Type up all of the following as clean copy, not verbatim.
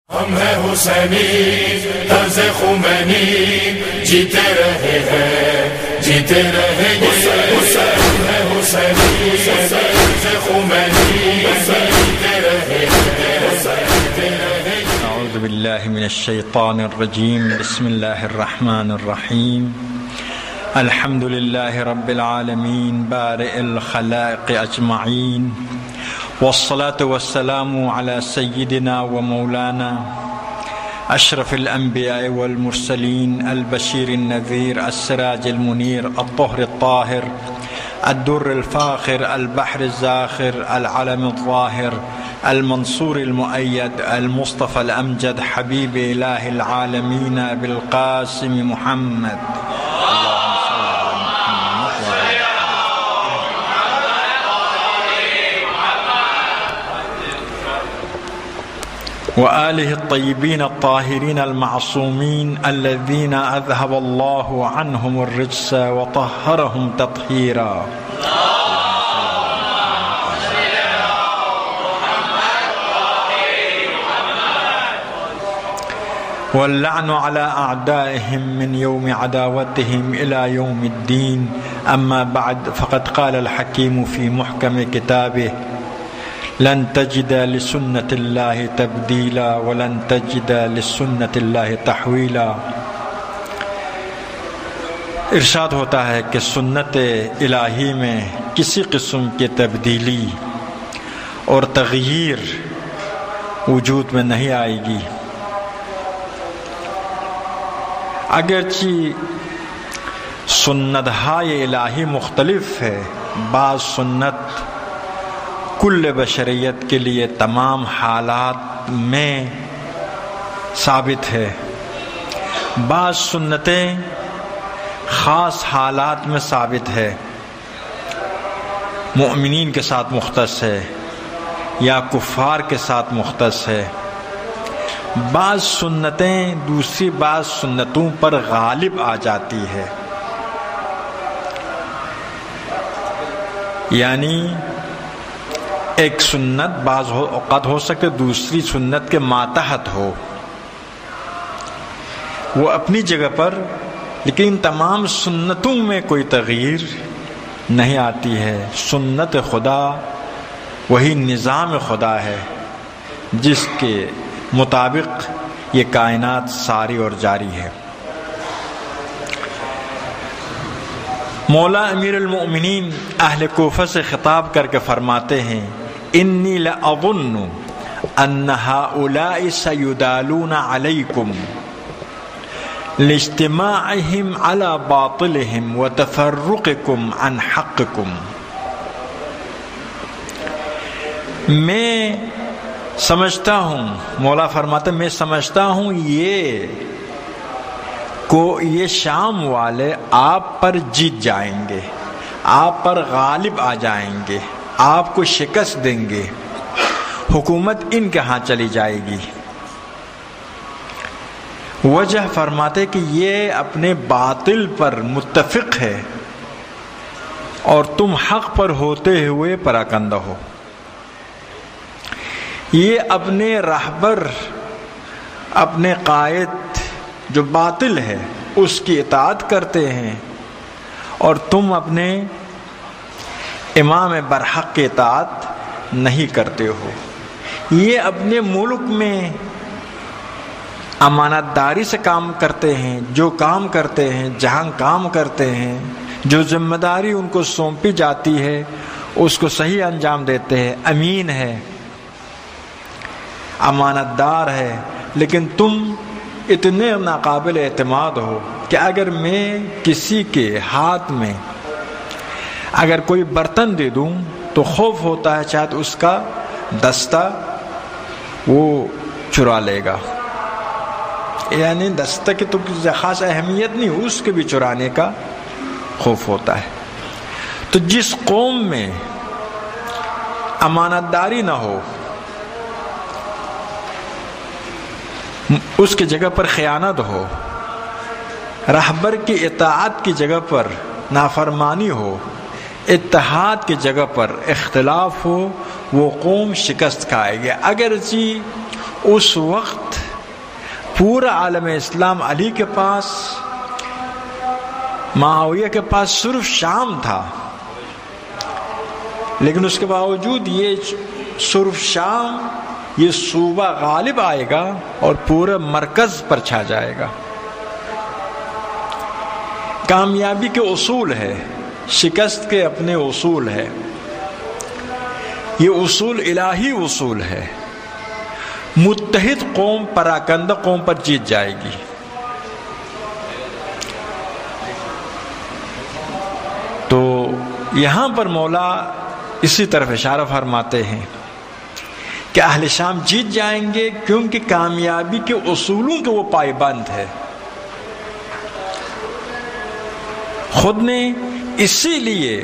ہم ہیں حسینی طرز خمینی، جیتے رہے ہیں جیتے رہیں گے، ہم ہیں حسینی طرز خمینی، جیتے رہے ہیں۔ اعوذ باللہ من الشیطان الرجیم، بسم اللہ الرحمن الرحیم۔ الحمد للہ رب العالمین بارئ الخلائق اجمعین، والصلاة والسلام على سيدنا ومولانا أشرف الأنبياء والمرسلين، البشير النذير، السراج المنير، الطهر الطاهر، الدر الفاخر، البحر الزاخر، العلم الظاهر، المنصور المؤيد، المصطفى الأمجد، حبيب إله العالمين بالقاسم محمد، وآله الطيبين الطاهرين المعصومين الذين أذهب الله عنهم الرجس وطهرهم تطهيرا. واللعن على أعدائهم من يوم عداوتهم إلى يوم الدين. أما بعد، فقد قال الحكيم في محكم كتابه: لن تجد لسنة الله تبديلا ولن تجد لسنة الله تحويلا۔ ارشاد ہوتا ہے کہ سنت الہی میں کسی قسم کی تبدیلی اور تغییر وجود میں نہیں آئے گی، اگرچہ سنت ہائے الہی مختلف ہے۔ بعض سنت کل بشریت کے لیے تمام حالات میں ثابت ہے، بعض سنتیں خاص حالات میں ثابت ہے، مؤمنین کے ساتھ مختص ہے یا کفار کے ساتھ مختص ہے۔ بعض سنتیں دوسری بعض سنتوں پر غالب آ جاتی ہے، یعنی ایک سنت بعض اوقات ہو سکے دوسری سنت کے ماتحت ہو، وہ اپنی جگہ پر، لیکن تمام سنتوں میں کوئی تغییر نہیں آتی ہے۔ سنت خدا وہی نظام خدا ہے جس کے مطابق یہ کائنات ساری اور جاری ہے۔ مولا امیر المؤمنین اہل کوفہ سے خطاب کر کے فرماتے ہیں: انی لأظن ان هؤلاء سیدالون علیکم لاجتماعهم على باطلهم وتفرقکم عن حقکم۔ میں سمجھتا ہوں، مولا فرماتے میں سمجھتا ہوں یہ شام والے آپ پر جیت جائیں گے، آپ پر غالب آ جائیں گے، آپ کو شکست دیں گے، حکومت ان کے ہاں چلی جائے گی۔ وجہ فرماتے کہ یہ اپنے باطل پر متفق ہے اور تم حق پر ہوتے ہوئے پراکندہ ہو۔ یہ اپنے رہبر، اپنے قائد جو باطل ہے اس کی اطاعت کرتے ہیں اور تم اپنے امام برحق کی اطاعت نہیں کرتے ہو۔ یہ اپنے ملک میں امانت داری سے کام کرتے ہیں، جو کام کرتے ہیں، جہاں کام کرتے ہیں، جو ذمہ داری ان کو سونپی جاتی ہے اس کو صحیح انجام دیتے ہیں، امین ہے، امانت دار ہے۔ لیکن تم اتنے ناقابل اعتماد ہو کہ اگر میں کسی کے ہاتھ میں اگر کوئی برتن دے دوں تو خوف ہوتا ہے شاید اس کا دستہ وہ چرا لے گا، یعنی دستہ کی تو خاص اہمیت نہیں، اس کے بھی چرانے کا خوف ہوتا ہے۔ تو جس قوم میں امانت داری نہ ہو اس کی جگہ پر خیانت ہو، رہبر کی اطاعت کی جگہ پر نافرمانی ہو، اتحاد کی جگہ پر اختلاف ہو، وہ قوم شکست کھائے گی۔ اگرچہ اس وقت پورا عالم اسلام علی کے پاس، معاویہ کے پاس صرف شام تھا، لیکن اس کے باوجود یہ صرف شام، یہ صوبہ غالب آئے گا اور پورے مرکز پر چھا جائے گا۔ کامیابی کے اصول ہے، شکست کے اپنے اصول ہے، یہ اصول الہی اصول ہے۔ متحد قوم پراکندہ قوم پر جیت جائے گی۔ تو یہاں پر مولا اسی طرف اشارہ فرماتے ہیں کہ اہل شام جیت جائیں گے، کیونکہ کامیابی کے اصولوں کے وہ پائبند ہے۔ خود نے اسی لیے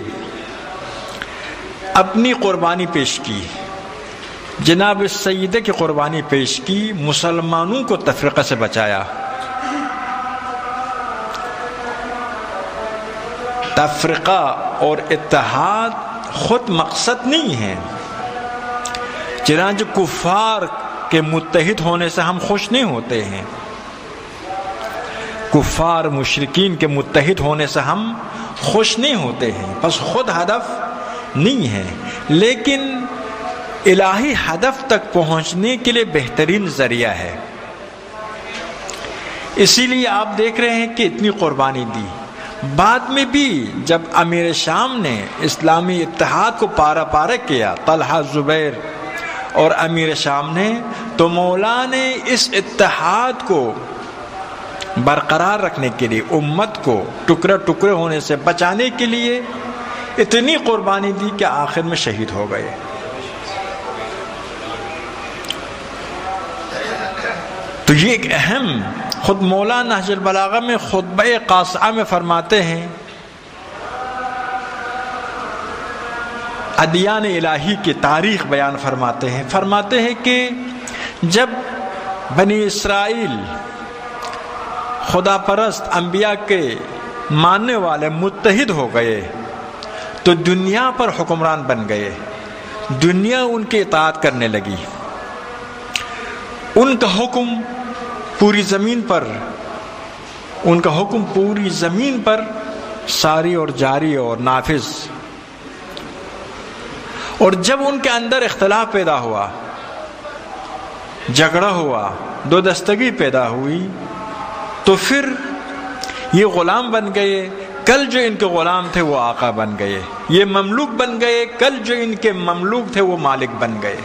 اپنی قربانی پیش کی، جناب سیدہ کی قربانی پیش کی، مسلمانوں کو تفرقہ سے بچایا۔ تفرقہ اور اتحاد خود مقصد نہیں ہے، چنانچہ کفار کے متحد ہونے سے ہم خوش نہیں ہوتے ہیں، کفار مشرکین کے متحد ہونے سے ہم خوش نہیں ہوتے ہیں، بس خود ہدف نہیں ہے، لیکن الہی ہدف تک پہنچنے کے لیے بہترین ذریعہ ہے۔ اسی لیے آپ دیکھ رہے ہیں کہ اتنی قربانی دی۔ بعد میں بھی جب امیر شام نے اسلامی اتحاد کو پارا پارا کیا، طلحہ زبیر اور امیر شام نے، تو مولا نے اس اتحاد کو برقرار رکھنے کے لیے، امت کو ٹکڑے ٹکڑے ہونے سے بچانے کے لیے اتنی قربانی دی کہ آخر میں شہید ہو گئے۔ تو یہ ایک اہم، خود مولا نہج البلاغہ میں خطبہ قاصعہ میں فرماتے ہیں، ادیان الہی کی تاریخ بیان فرماتے ہیں کہ جب بنی اسرائیل خدا پرست انبیاء کے ماننے والے متحد ہو گئے تو دنیا پر حکمران بن گئے، دنیا ان کی اطاعت کرنے لگی، ان کا حکم پوری زمین پر ساری اور جاری اور نافذ۔ اور جب ان کے اندر اختلاف پیدا ہوا، جھگڑا ہوا، دو دستگی پیدا ہوئی، تو پھر یہ غلام بن گئے، کل جو ان کے غلام تھے وہ آقا بن گئے، یہ مملوک بن گئے، کل جو ان کے مملوک تھے وہ مالک بن گئے۔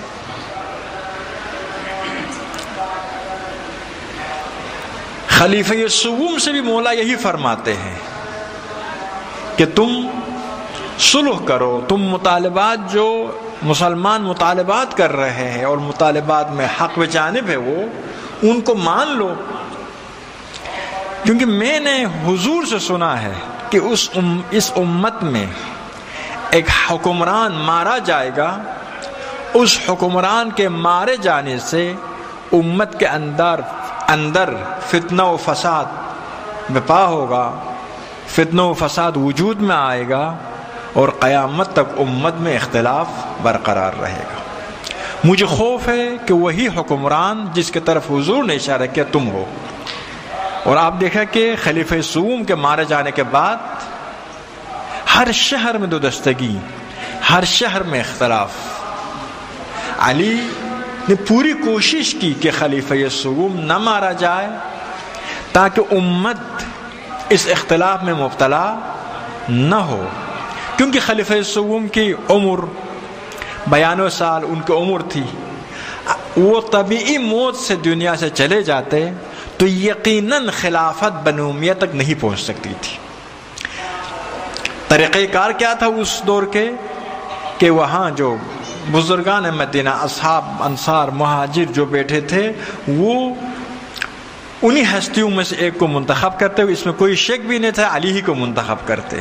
خلیفہ سوم سے بھی مولا یہی فرماتے ہیں کہ تم صلح کرو، تم مطالبات جو مسلمان مطالبات کر رہے ہیں اور مطالبات میں حق بجانب ہے وہ ان کو مان لو، کیونکہ میں نے حضور سے سنا ہے کہ اس امت میں ایک حکمران مارا جائے گا، اس حکمران کے مارے جانے سے امت کے اندر فتنہ و فساد بپا ہوگا، فتنہ و فساد وجود میں آئے گا اور قیامت تک امت میں اختلاف برقرار رہے گا۔ مجھے خوف ہے کہ وہی حکمران جس کی طرف حضور نے اشارہ کیا تم ہو۔ اور آپ دیکھا کہ خلیفہ سوم کے مارے جانے کے بعد ہر شہر میں دو دستگی، ہر شہر میں اختلاف۔ علی نے پوری کوشش کی کہ خلیفہ سوم نہ مارا جائے تاکہ امت اس اختلاف میں مبتلا نہ ہو، کیونکہ خلیفہ سوم کی عمر 92 سال ان کی عمر تھی، وہ طبیعی موت سے دنیا سے چلے جاتے تو یقیناً خلافت بنو امیہ تک نہیں پہنچ سکتی تھی۔ طریقہ کار کیا تھا اس دور کے کہ وہاں جو بزرگان مدینہ، اصحاب، انصار، مہاجر جو بیٹھے تھے وہ انہی ہستیوں میں سے ایک کو منتخب کرتے ہوئے، اس میں کوئی شک بھی نہیں تھا، علی ہی کو منتخب کرتے۔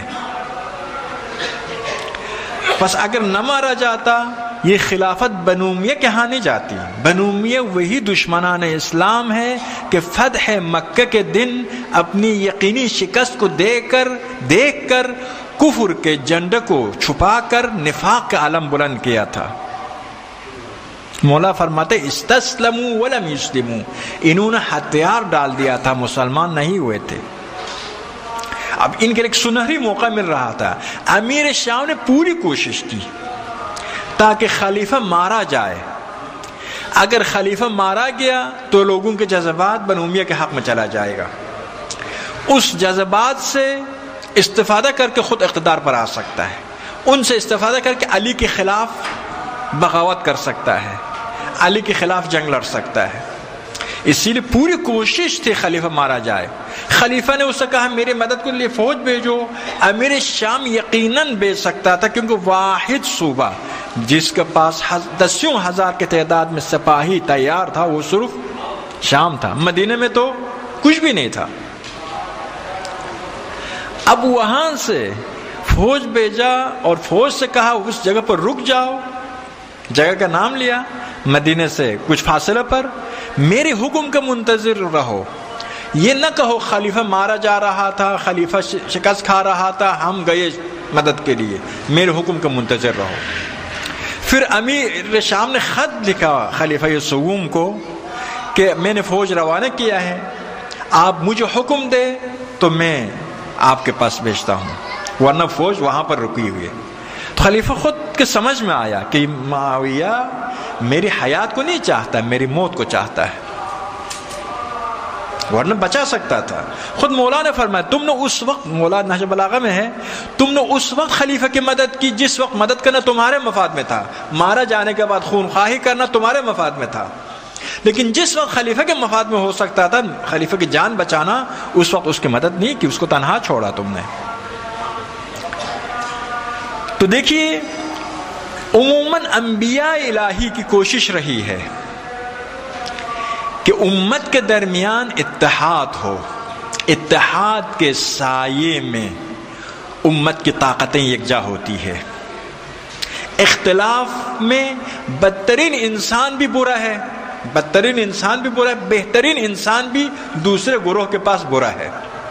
بس اگر نہ مارا جاتا یہ خلافت بنو امیہ کے ہاں نہیں جاتی۔ بنو امیہ وہی دشمنان اسلام ہے کہ فتح مکہ کے دن اپنی یقینی شکست کو دیکھ کر کفر کے جھنڈے کو چھپا کر نفاق کا علم بلند کیا تھا۔ مولا فرماتے استسلموا ولم یسلموا، انہوں نے ہتھیار ڈال دیا تھا، مسلمان نہیں ہوئے تھے۔ اب ان کے لیے ایک سنہری موقع مل رہا تھا۔ امیر شام نے پوری کوشش کی تاکہ خلیفہ مارا جائے۔ اگر خلیفہ مارا گیا تو لوگوں کے جذبات بنو امیہ کے حق میں چلا جائے گا، اس جذبات سے استفادہ کر کے خود اقتدار پر آ سکتا ہے، ان سے استفادہ کر کے علی کے خلاف بغاوت کر سکتا ہے، علی کے خلاف جنگ لڑ سکتا ہے۔ اسی لیے پوری کوشش تھی خلیفہ مارا جائے۔ خلیفہ نے اس سے کہا میری مدد کے لیے فوج بھیجو۔ امیر شام یقیناً بھیج سکتا تھا، کیونکہ واحد صوبہ جس کے پاس 10,000 کی تعداد میں سپاہی تیار تھا وہ صرف شام تھا، مدینے میں تو کچھ بھی نہیں تھا۔ اب وہاں سے فوج بھیجا اور فوج سے کہا اس جگہ پر رک جاؤ، جگہ کا نام لیا، مدینے سے کچھ فاصلے پر، میرے حکم کا منتظر رہو۔ یہ نہ کہو خلیفہ مارا جا رہا تھا، خلیفہ شکست کھا رہا تھا، ہم گئے مدد کے لیے، میرے حکم کا منتظر رہو۔ پھر امیر شام نے خط لکھا خلیفہ سوم کو کہ میں نے فوج روانہ کیا ہے، آپ مجھے حکم دے تو میں آپ کے پاس بھیجتا ہوں، ورنہ فوج وہاں پر رکی ہوئی ہے۔ تو خلیفہ خود کے سمجھ میں آیا کہ معاویہ میری حیات کو نہیں چاہتا، میری موت کو چاہتا ہے، ورنہ بچا سکتا تھا۔ خود مولا نے فرمایا تم نے اس وقت، مولا نہج بلاغہ میں ہے، تم نے اس وقت خلیفہ کی مدد کی جس وقت مدد کرنا تمہارے مفاد میں تھا، مارا جانے کے بعد خون خواہی کرنا تمہارے مفاد میں تھا، لیکن جس وقت خلیفہ کے مفاد میں ہو سکتا تھا خلیفہ کی جان بچانا، اس وقت اس کی مدد نہیں کی، اس کو تنہا چھوڑا تم نے۔ تو دیکھیے عموماً انبیاء الہی کی کوشش رہی ہے کہ امت کے درمیان اتحاد ہو، اتحاد کے سائے میں امت کی طاقتیں یکجا ہوتی ہے۔ اختلاف میں بدترین انسان بھی برا ہے، بدترین انسان بھی برا ہے، بہترین انسان بھی دوسرے گروہ کے پاس برا ہے۔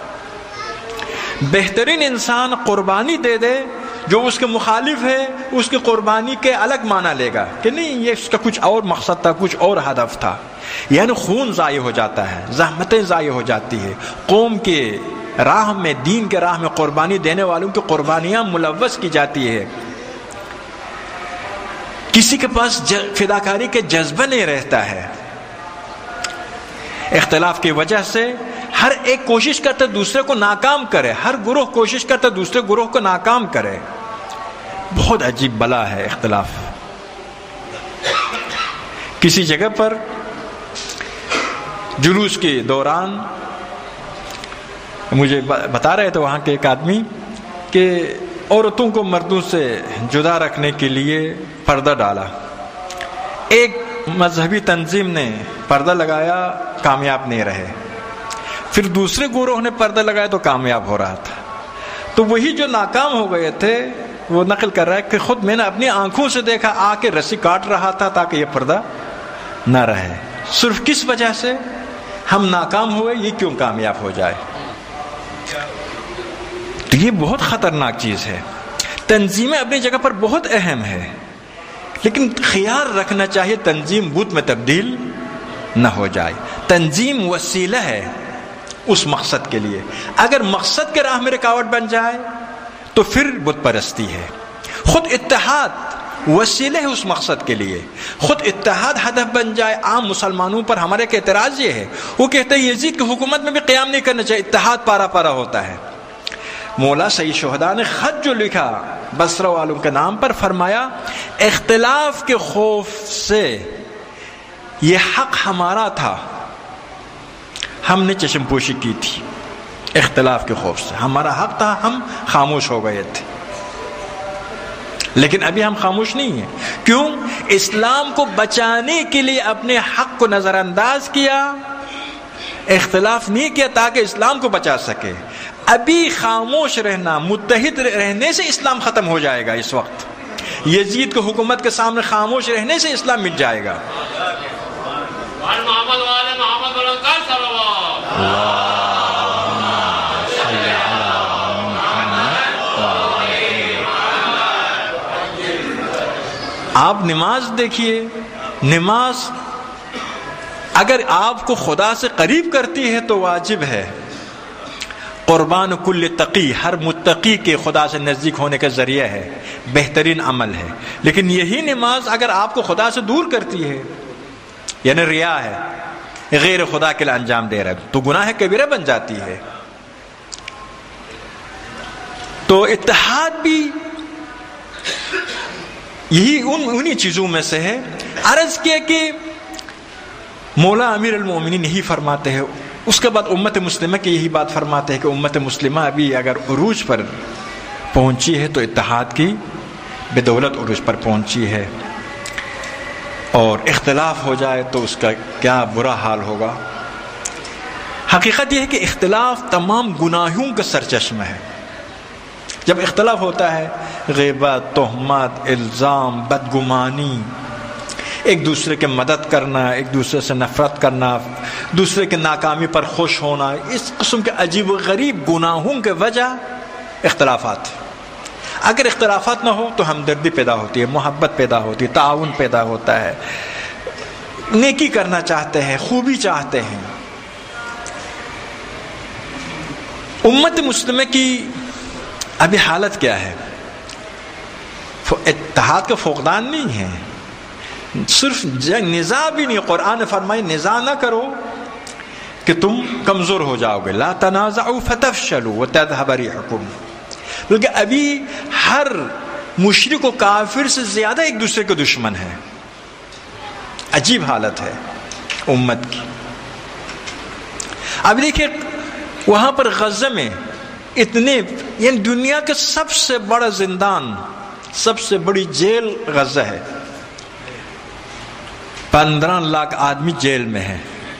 بہترین انسان قربانی دے دے، جو اس کے مخالف ہے اس کی قربانی کے الگ معنی لے گا کہ نہیں یہ اس کا کچھ اور مقصد تھا، کچھ اور ہدف تھا، یعنی خون ضائع ہو جاتا ہے، زحمتیں ضائع ہو جاتی ہے۔ قوم کے راہ میں، دین کے راہ میں قربانی دینے والوں کی قربانیاں ملوث کی جاتی ہے، کسی کے پاس فداکاری کے جذبہ نہیں رہتا ہے۔ اختلاف کی وجہ سے ہر ایک کوشش کرتا دوسرے کو ناکام کرے، ہر گروہ کوشش کرتا دوسرے گروہ کو ناکام کرے۔ بہت عجیب بلا ہے اختلاف۔ کسی جگہ پر جلوس کے دوران مجھے بتا رہے تھے وہاں کے ایک آدمی کہ عورتوں کو مردوں سے جدا رکھنے کے لیے پردہ ڈالا، ایک مذہبی تنظیم نے پردہ لگایا، کامیاب نہیں رہے، پھر دوسرے گروہ نے پردہ لگایا تو کامیاب ہو رہا تھا۔ تو وہی جو ناکام ہو گئے تھے وہ نقل کر رہا ہے کہ خود میں نے اپنی آنکھوں سے دیکھا، آ کے رسی کاٹ رہا تھا تاکہ یہ پردہ نہ رہے۔ صرف کس وجہ سے ہم ناکام ہوئے، یہ کیوں کامیاب ہو جائے؟ تو یہ بہت خطرناک چیز ہے۔ تنظیمیں اپنی جگہ پر بہت اہم ہے، لیکن خیال رکھنا چاہیے تنظیم بت میں تبدیل نہ ہو جائے۔ تنظیم وسیلہ ہے اس مقصد کے لیے، اگر مقصد کے راہ میں رکاوٹ بن جائے تو پھر بت پرستی ہے۔ خود اتحاد وسیلہ ہے اس مقصد کے لیے، خود اتحاد ہدف بن جائے۔ عام مسلمانوں پر ہمارے ایک اعتراض یہ ہے، وہ کہتے ہیں یزید کی حکومت میں بھی قیام نہیں کرنا چاہیے، اتحاد پارا پارا ہوتا ہے۔ مولا سید شہداء نے خط جو لکھا بصرہ والوں کے نام پر، فرمایا اختلاف کے خوف سے یہ حق ہمارا تھا، ہم نے چشم پوشی کی تھی، اختلاف کے خوف سے ہمارا حق تھا، ہم خاموش ہو گئے تھے، لیکن ابھی ہم خاموش نہیں ہیں۔ کیوں؟ اسلام کو بچانے کے لیے اپنے حق کو نظر انداز کیا، اختلاف نہیں کیا تاکہ اسلام کو بچا سکے۔ ابھی خاموش رہنا، متحد رہنے سے اسلام ختم ہو جائے گا۔ اس وقت یزید کو حکومت کے سامنے خاموش رہنے سے اسلام مٹ جائے گا۔ آپ نماز دیکھیے، نماز اگر آپ کو خدا سے قریب کرتی ہے تو واجب ہے، قربان کل تقی، ہر متقی کے خدا سے نزدیک ہونے کا ذریعہ ہے، بہترین عمل ہے۔ لیکن یہی نماز اگر آپ کو خدا سے دور کرتی ہے، یعنی ریا ہے، غیر خدا کے لیے انجام دے رہا ہے، تو گناہ کبیرہ بن جاتی ہے۔ تو اتحاد بھی یہی انہی چیزوں میں سے ہے۔ عرض کیا کہ مولا امیر المومنین یہی فرماتے ہیں، اس کے بعد امت مسلمہ کی یہی بات فرماتے ہیں کہ امت مسلمہ ابھی اگر عروج پر پہنچی ہے تو اتحاد کی بدولت عروج پر پہنچی ہے، اور اختلاف ہو جائے تو اس کا کیا برا حال ہوگا۔ حقیقت یہ ہے کہ اختلاف تمام گناہوں کا سرچشمہ ہے۔ جب اختلاف ہوتا ہے، غیبت، تہمت، الزام، بدگمانی، ایک دوسرے کی مدد کرنا، ایک دوسرے سے نفرت کرنا، دوسرے کی ناکامی پر خوش ہونا، اس قسم کے عجیب و غریب گناہوں کے وجہ اختلافات۔ اگر اختلافات نہ ہو تو ہمدردی پیدا ہوتی ہے، محبت پیدا ہوتی ہے، تعاون پیدا ہوتا ہے، نیکی کرنا چاہتے ہیں، خوبی چاہتے ہیں۔ امت مسلمہ کی ابھی حالت کیا ہے؟ اتحاد کا فقدان نہیں ہے، صرف نزاع بھی نہیں۔ قرآن نے فرمائی نزاع نہ کرو کہ تم کمزور ہو جاؤ گے، لا تنازعوا فتفشلوا وتذهب ريحكم، بلکہ ابھی ہر مشرک و کافر سے زیادہ ایک دوسرے کے دشمن ہے۔ عجیب حالت ہے امت کی۔ اب دیکھیں وہاں پر غزہ میں اتنے، یعنی دنیا کا سب سے بڑا زندان، سب سے بڑی جیل غزہ ہے، 15 لاکھ آدمی جیل میں ہے۔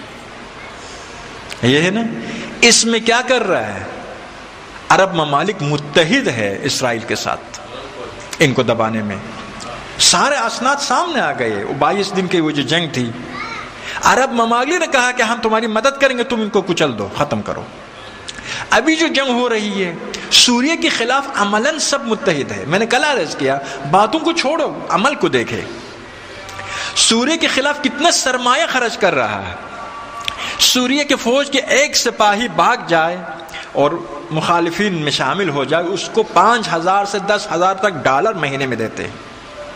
یہ ہے نا، اس میں کیا کر رہا ہے؟ عرب ممالک متحد ہے اسرائیل کے ساتھ ان کو دبانے میں۔ سارے اسناد سامنے آ گئے، 22 دن کی وہ جو جنگ تھی، عرب ممالک نے کہا کہ ہم تمہاری مدد کریں گے، تم ان کو کچل دو، ختم کرو۔ ابھی جو جنگ ہو رہی ہے سوریہ کے خلاف عملاً سب متحد ہے۔ میں نے کل عرض کیا، باتوں کو چھوڑو، عمل کو دیکھے۔ سوریہ کے خلاف کتنا سرمایہ خرچ کر رہا ہے۔ سوریہ کے فوج کے ایک سپاہی بھاگ جائے اور مخالفین میں شامل ہو جائے، اس کو 5,000 سے 10,000 تک ڈالر مہینے میں دیتے ہیں۔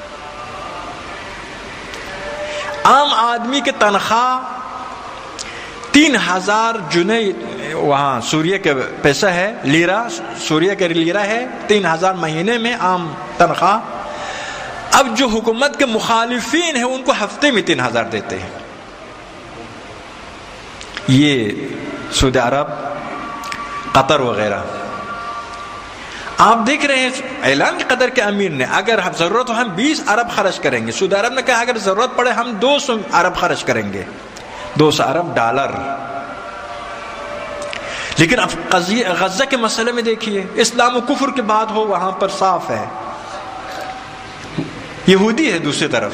عام آدمی کی تنخواہ 3,000 جنيه وہاں سوریہ کے پیسہ ہے، لیرہ، سوریہ کے لیرہ ہے، 3,000 مہینے میں عام تنخواہ۔ اب جو حکومت کے مخالفین ہیں ان کو ہفتے میں 3,000 دیتے ہیں۔ یہ سعودی عرب، قطر وغیرہ۔ آپ دیکھ رہے ہیں اعلان قطر کے امیر نے، اگر ضرورت ہو ہم 20 ارب خرچ کریں گے۔ سعودی عرب نے کہا اگر ضرورت پڑے ہم 200 ارب خرچ کریں گے، 200 ارب ڈالر۔ لیکن اب غزہ کے مسئلے میں دیکھیے، اسلام و کفر کی بات ہو وہاں پر صاف ہے، یہودی ہے دوسری طرف۔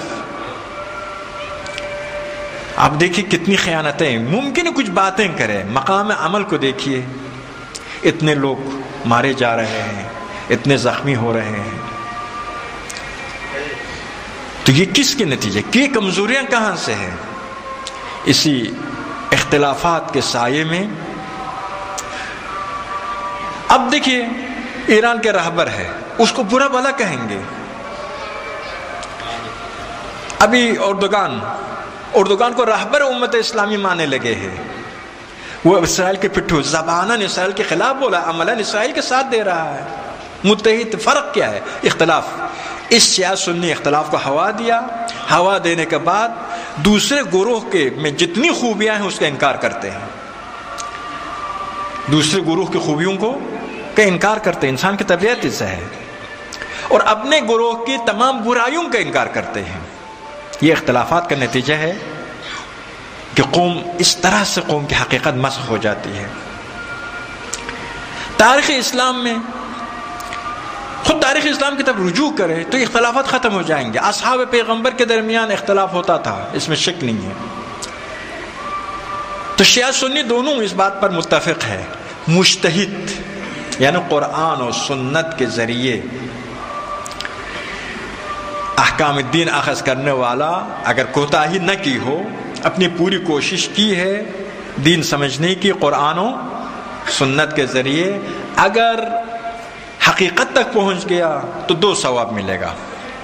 آپ دیکھیے کتنی خیانتیں، ممکن ہے کچھ باتیں کریں، مقام عمل کو دیکھیے، اتنے لوگ مارے جا رہے ہیں، اتنے زخمی ہو رہے ہیں۔ تو یہ کس کے نتیجے کی کمزوریاں کہاں سے ہیں؟ اسی اختلافات کے سائے میں۔ اب دیکھیے ایران کے رہبر ہے، اس کو برا بھلا کہیں گے۔ ابھی اردوگان کو رہبر امت اسلامی ماننے لگے ہیں۔ وہ اسرائیل کے پٹھو، زباناً اسرائیل کے خلاف بولا، عملاً اسرائیل کے ساتھ دے رہا ہے۔ متحد، فرق کیا ہے؟ اختلاف۔ اس شیعہ سنی اختلاف کو ہوا دیا، ہوا دینے کے بعد دوسرے گروہ کے میں جتنی خوبیاں ہیں اس کا انکار کرتے ہیں، دوسرے گروہ کی خوبیوں کو کا انکار کرتے ہیں۔ انسان کی طبیعت اس سے ہے، اور اپنے گروہ کی تمام برائیوں کا انکار کرتے ہیں۔ یہ اختلافات کا نتیجہ ہے کہ قوم اس طرح سے قوم کی حقیقت مسخ ہو جاتی ہے۔ تاریخ اسلام میں، خود تاریخ اسلام کی طرف رجوع کرے تو اختلافات ختم ہو جائیں گے۔ اصحاب پیغمبر کے درمیان اختلاف ہوتا تھا، اس میں شک نہیں ہے۔ تو شیعہ سنی دونوں اس بات پر متفق ہے، مجتہد یعنی قرآن و سنت کے ذریعے احکام الدین اخذ کرنے والا اگر کوتاہی نہ کی ہو، اپنی پوری کوشش کی ہے دین سمجھنے کی قرآن و سنت کے ذریعے، اگر حقیقت تک پہنچ گیا تو 2 ثواب ملے گا،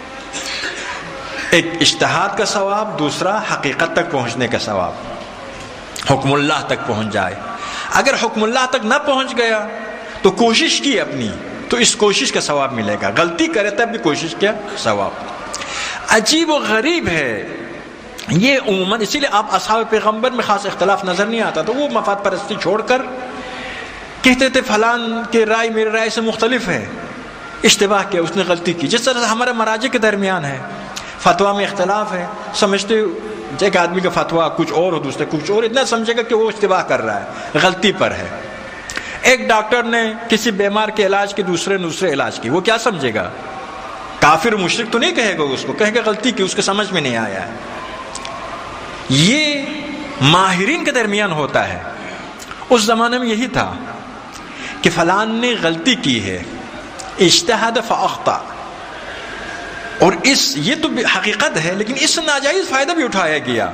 ایک اجتہاد کا ثواب، دوسرا حقیقت تک پہنچنے کا ثواب، حکم اللہ تک پہنچ جائے۔ اگر حکم اللہ تک نہ پہنچ گیا تو کوشش کی اپنی، تو اس کوشش کا ثواب ملے گا، غلطی کرے تب بھی کوشش کیا ثواب۔ عجیب و غریب ہے یہ عموماً، اسی لیے آپ اصحاب پیغمبر میں خاص اختلاف نظر نہیں آتا، تو وہ مفاد پرستی چھوڑ کر کہتے تھے فلان کی رائے میری رائے سے مختلف ہے، اشتباہ کیا، اس نے غلطی کی۔ جس طرح سے ہمارے مراجع کے درمیان ہے، فتویٰ میں اختلاف ہے، سمجھتے ایک آدمی کا فتویٰ کچھ اور ہو، دوسرے کچھ اور، اتنا سمجھے گا کہ وہ اشتباہ کر رہا ہے، غلطی پر ہے۔ ایک ڈاکٹر نے کسی بیمار کے علاج کی، دوسرے علاج کی، وہ کیا سمجھے گا؟ کافر مشرک تو نہیں کہے گا، اس کو کہے گا غلطی کی، اس کے سمجھ میں نہیں آیا ہے۔ یہ ماہرین کے درمیان ہوتا ہے۔ اس زمانے میں یہی تھا کہ فلان نے غلطی کی ہے، اجتہد فاخطا، اور یہ تو حقیقت ہے، لیکن اس سے ناجائز فائدہ بھی اٹھایا گیا۔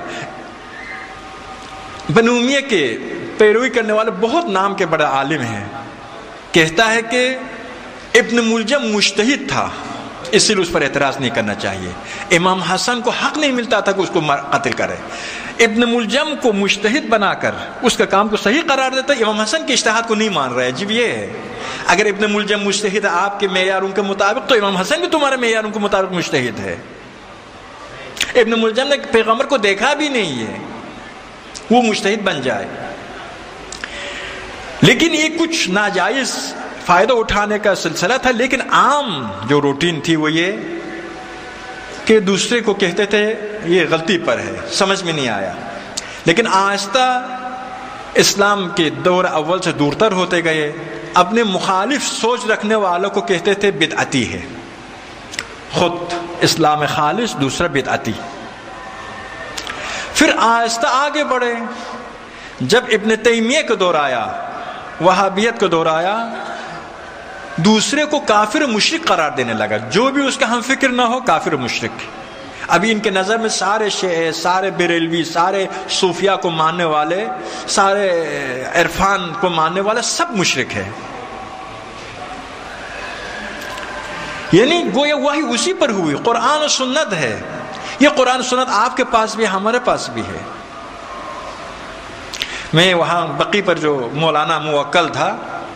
بنو امیہ کے پیروی کرنے والے بہت نام کے بڑا عالم ہیں، کہتا ہے کہ ابن ملجم مجتہد تھا، اس لیے اس پر اعتراض نہیں کرنا چاہیے۔ امام حسن کو حق نہیں ملتا تھا کہ اس کو قتل کرے، ابن ملجم کو مجتہد بنا کر اس کا کام کو صحیح قرار دیتا، امام حسن کے اجتہاد کو نہیں مان رہے۔ عجیب یہ ہے، اگر ابن ملجم مجتہد ہے آپ کے معیاروں کے مطابق، تو امام حسن بھی تمہارے معیاروں کے مطابق مجتہد ہے۔ ابن ملجم نے پیغمبر کو دیکھا بھی نہیں ہے، وہ مجتہد بن جائے۔ لیکن یہ کچھ ناجائز فائدہ اٹھانے کا سلسلہ تھا، لیکن عام جو روٹین تھی وہ یہ کہ دوسرے کو کہتے تھے یہ غلطی پر ہے، سمجھ میں نہیں آیا۔ لیکن آہستہ اسلام کے دور اول سے دورتر ہوتے گئے، اپنے مخالف سوچ رکھنے والوں کو کہتے تھے بدعتی ہے، خود اسلام خالص، دوسرا بدعتی۔ پھر آہستہ آگے بڑھے، جب ابن تیمیہ کا دور آیا، وہابیت کا دور آیا، دوسرے کو کافر مشرک قرار دینے لگا، جو بھی اس کا ہم فکر نہ ہو کافر مشرک۔ ابھی ان کے نظر میں سارے شیعہ، سارے بریلوی، سارے صوفیہ کو ماننے والے، سارے عرفان کو ماننے والے سب مشرک ہے، یعنی گویا وہی اسی پر ہوئی، قرآن و سنت ہے۔ یہ قرآن و سنت آپ کے پاس بھی ہے، ہمارے پاس بھی ہے۔ میں وہاں بقی پر جو مولانا موکل تھا،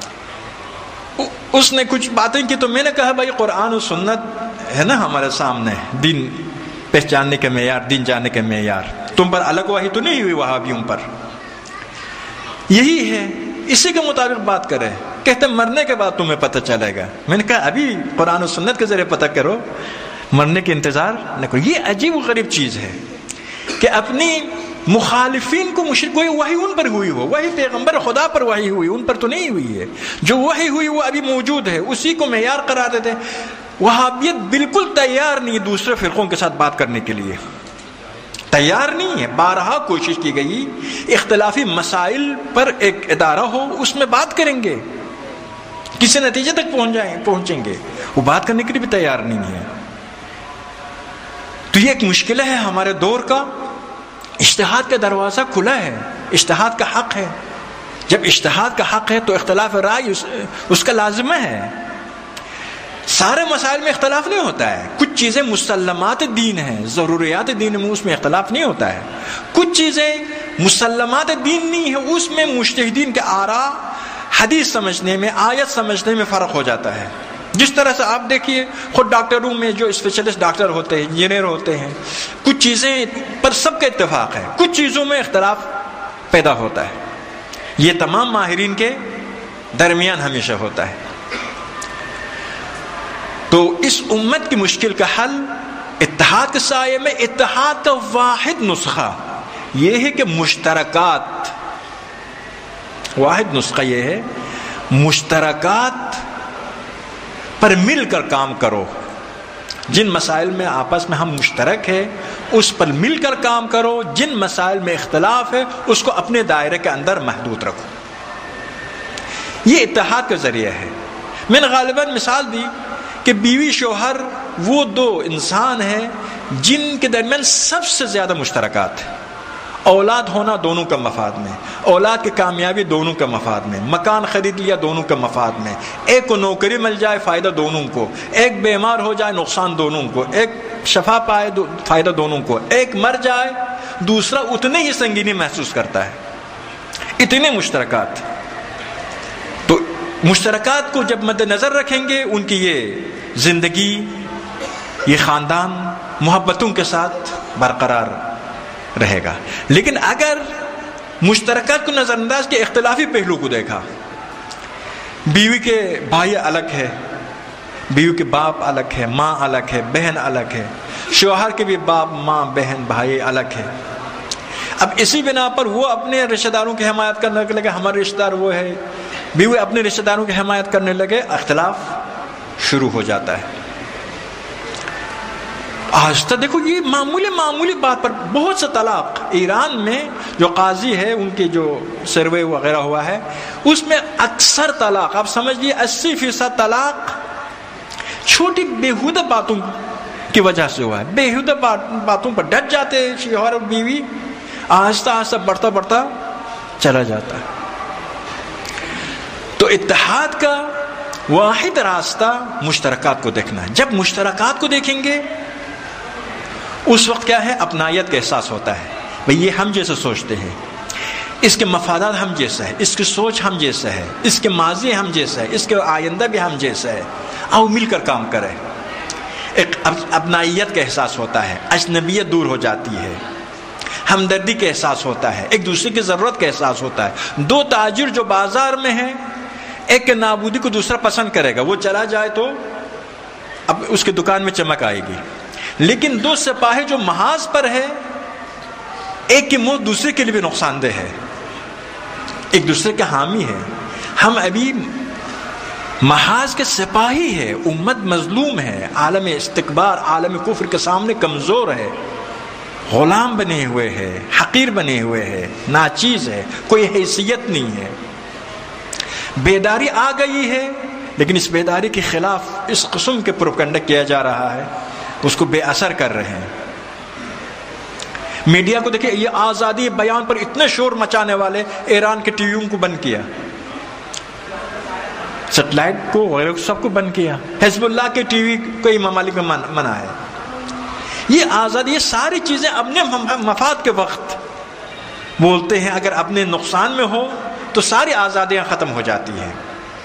اس نے کچھ باتیں کی، تو میں نے کہا بھائی قرآن و سنت ہے نا ہمارے سامنے، دین پہچاننے کے معیار، دین جاننے کے معیار، تم پر الگ وحی تو نہیں ہوئی وہابیوں پر، یہی ہے، اسی کے مطابق بات کرے۔ کہتے مرنے کے بعد تمہیں پتہ چلے گا۔ میں نے کہا ابھی قرآن و سنت کے ذریعے پتہ کرو، مرنے کے انتظار نہ کرو۔ یہ عجیب و غریب چیز ہے کہ اپنی مخالفین کو مشرک ہوئی، وحی ان پر ہوئی ہو، وحی پیغمبر خدا پر وحی ہوئی، ان پر تو نہیں ہوئی ہے۔ جو وحی ہوئی وہ ابھی موجود ہے، اسی کو معیار قرار دیتے ہیں۔ وہابیت بالکل تیار نہیں دوسرے فرقوں کے ساتھ بات کرنے کے لیے، تیار نہیں ہے۔ بارہا کوشش کی گئی، اختلافی مسائل پر ایک ادارہ ہو، اس میں بات کریں گے، کسی نتیجے تک پہنچیں گے، وہ بات کرنے کے لیے بھی تیار نہیں ہے۔ تو یہ ایک مشکل ہے ہمارے دور کا۔ اجتہاد کا دروازہ کھلا ہے، اجتہاد کا حق ہے۔ جب اجتہاد کا حق ہے تو اختلاف رائے اس کا لازمہ ہے۔ سارے مسائل میں اختلاف نہیں ہوتا ہے، کچھ چیزیں مسلمات دین ہیں، ضروریات دین میں اس میں اختلاف نہیں ہوتا ہے۔ کچھ چیزیں مسلمات دین نہیں ہیں، اس میں مجتہدین کے آراء، حدیث سمجھنے میں، آیت سمجھنے میں فرق ہو جاتا ہے۔ جس طرح سے آپ دیکھیے خود ڈاکٹروں میں جو اسپیشلسٹ ڈاکٹر ہوتے ہیں، انجینئر ہوتے ہیں، کچھ چیزیں پر سب کا اتفاق ہے، کچھ چیزوں میں اختلاف پیدا ہوتا ہے۔ یہ تمام ماہرین کے درمیان ہمیشہ ہوتا ہے۔ تو اس امت کی مشکل کا حل اتحاد کے سائے میں، اتحاد کا واحد نسخہ یہ ہے کہ مشترکات، واحد نسخہ یہ ہے مشترکات پر مل کر کام کرو۔ جن مسائل میں آپس میں ہم مشترک ہے اس پر مل کر کام کرو، جن مسائل میں اختلاف ہے اس کو اپنے دائرے کے اندر محدود رکھو۔ یہ اتحاد کا ذریعہ ہے۔ میں نے غالباً مثال دی کہ بیوی شوہر وہ دو انسان ہیں جن کے درمیان سب سے زیادہ مشترکات ہیں. اولاد ہونا دونوں کا مفاد میں، اولاد کی کامیابی دونوں کا مفاد میں، مکان خرید لیا دونوں کا مفاد میں، ایک کو نوکری مل جائے فائدہ دونوں کو، ایک بیمار ہو جائے نقصان دونوں کو، ایک شفا پائے فائدہ دونوں کو، ایک مر جائے دوسرا اتنے ہی سنگینی محسوس کرتا ہے. اتنے مشترکات. تو مشترکات کو جب مد نظر رکھیں گے ان کی یہ زندگی، یہ خاندان محبتوں کے ساتھ برقرار رہے گا. لیکن اگر مشترکات کو نظر انداز کے اختلافی پہلو کو دیکھا، بیوی کے بھائی الگ ہے، بیوی کے باپ الگ ہے، ماں الگ ہے، بہن الگ ہے، شوہر کے بھی باپ ماں بہن بھائی الگ ہے. اب اسی بنا پر وہ اپنے رشتہ داروں کی حمایت کرنے لگے، ہمارے رشتہ دار وہ ہے، بیوی اپنے رشتہ داروں کی حمایت کرنے لگے، اختلاف شروع ہو جاتا ہے. آہستہ دیکھو یہ معمولی بات پر بہت سے طلاق. ایران میں جو قاضی ہے ان کی جو سروے وغیرہ ہوا ہے اس میں اکثر طلاق، آپ سمجھیے 80% طلاق چھوٹی بیہودہ باتوں کی وجہ سے ہوا ہے. بیہودہ باتوں پر ڈٹ جاتے شوہر اور بیوی، آہستہ آہستہ بڑھتا چلا جاتا ہے. تو اتحاد کا واحد راستہ مشترکات کو دیکھنا ہے. جب مشترکات کو دیکھیں گے اس وقت کیا ہے، اپنائیت کا احساس ہوتا ہے. بھئی یہ ہم جیسے سوچتے ہیں، اس کے مفادات ہم جیسا ہے، اس کی سوچ ہم جیسا ہے، اس کے ماضی ہم جیسا ہے، اس کے آئندہ بھی ہم جیسا ہے، آؤ مل کر کام کریں. ایک اپنائیت کا احساس ہوتا ہے، اجنبیت دور ہو جاتی ہے، ہمدردی کا احساس ہوتا ہے، ایک دوسرے کی ضرورت کا احساس ہوتا ہے. دو تاجر جو بازار میں ہیں، ایک کے نابودی کو دوسرا پسند کرے گا، وہ چلا جائے تو اب اس کی دکان میں چمک آئے گی. لیکن دو سپاہی جو محاذ پر ہے، ایک کی موت دوسرے کے لیے بھی نقصان دہ ہے، ایک دوسرے کے حامی ہے. ہم ابھی محاذ کے سپاہی ہے، امت مظلوم ہے، عالم استکبار عالم کفر کے سامنے کمزور ہے، غلام بنے ہوئے ہے، حقیر بنے ہوئے ہے، ناچیز ہے، کوئی حیثیت نہیں ہے. بیداری آ گئی ہے لیکن اس بیداری کے خلاف اس قسم کے پروپیگنڈا کیا جا رہا ہے، اس کو بے اثر کر رہے ہیں. میڈیا کو دیکھیں، یہ آزادی بیان پر اتنے شور مچانے والے ایران کے ٹی ویوں کو بند کیا، سیٹلائٹ کو وغیرہ سب کو بند کیا، حزب اللہ کے ٹی وی کئی ممالک میں منع ہے. یہ آزادی، یہ ساری چیزیں اپنے مفاد کے وقت بولتے ہیں، اگر اپنے نقصان میں ہو تو ساری آزادیاں ختم ہو جاتی ہیں.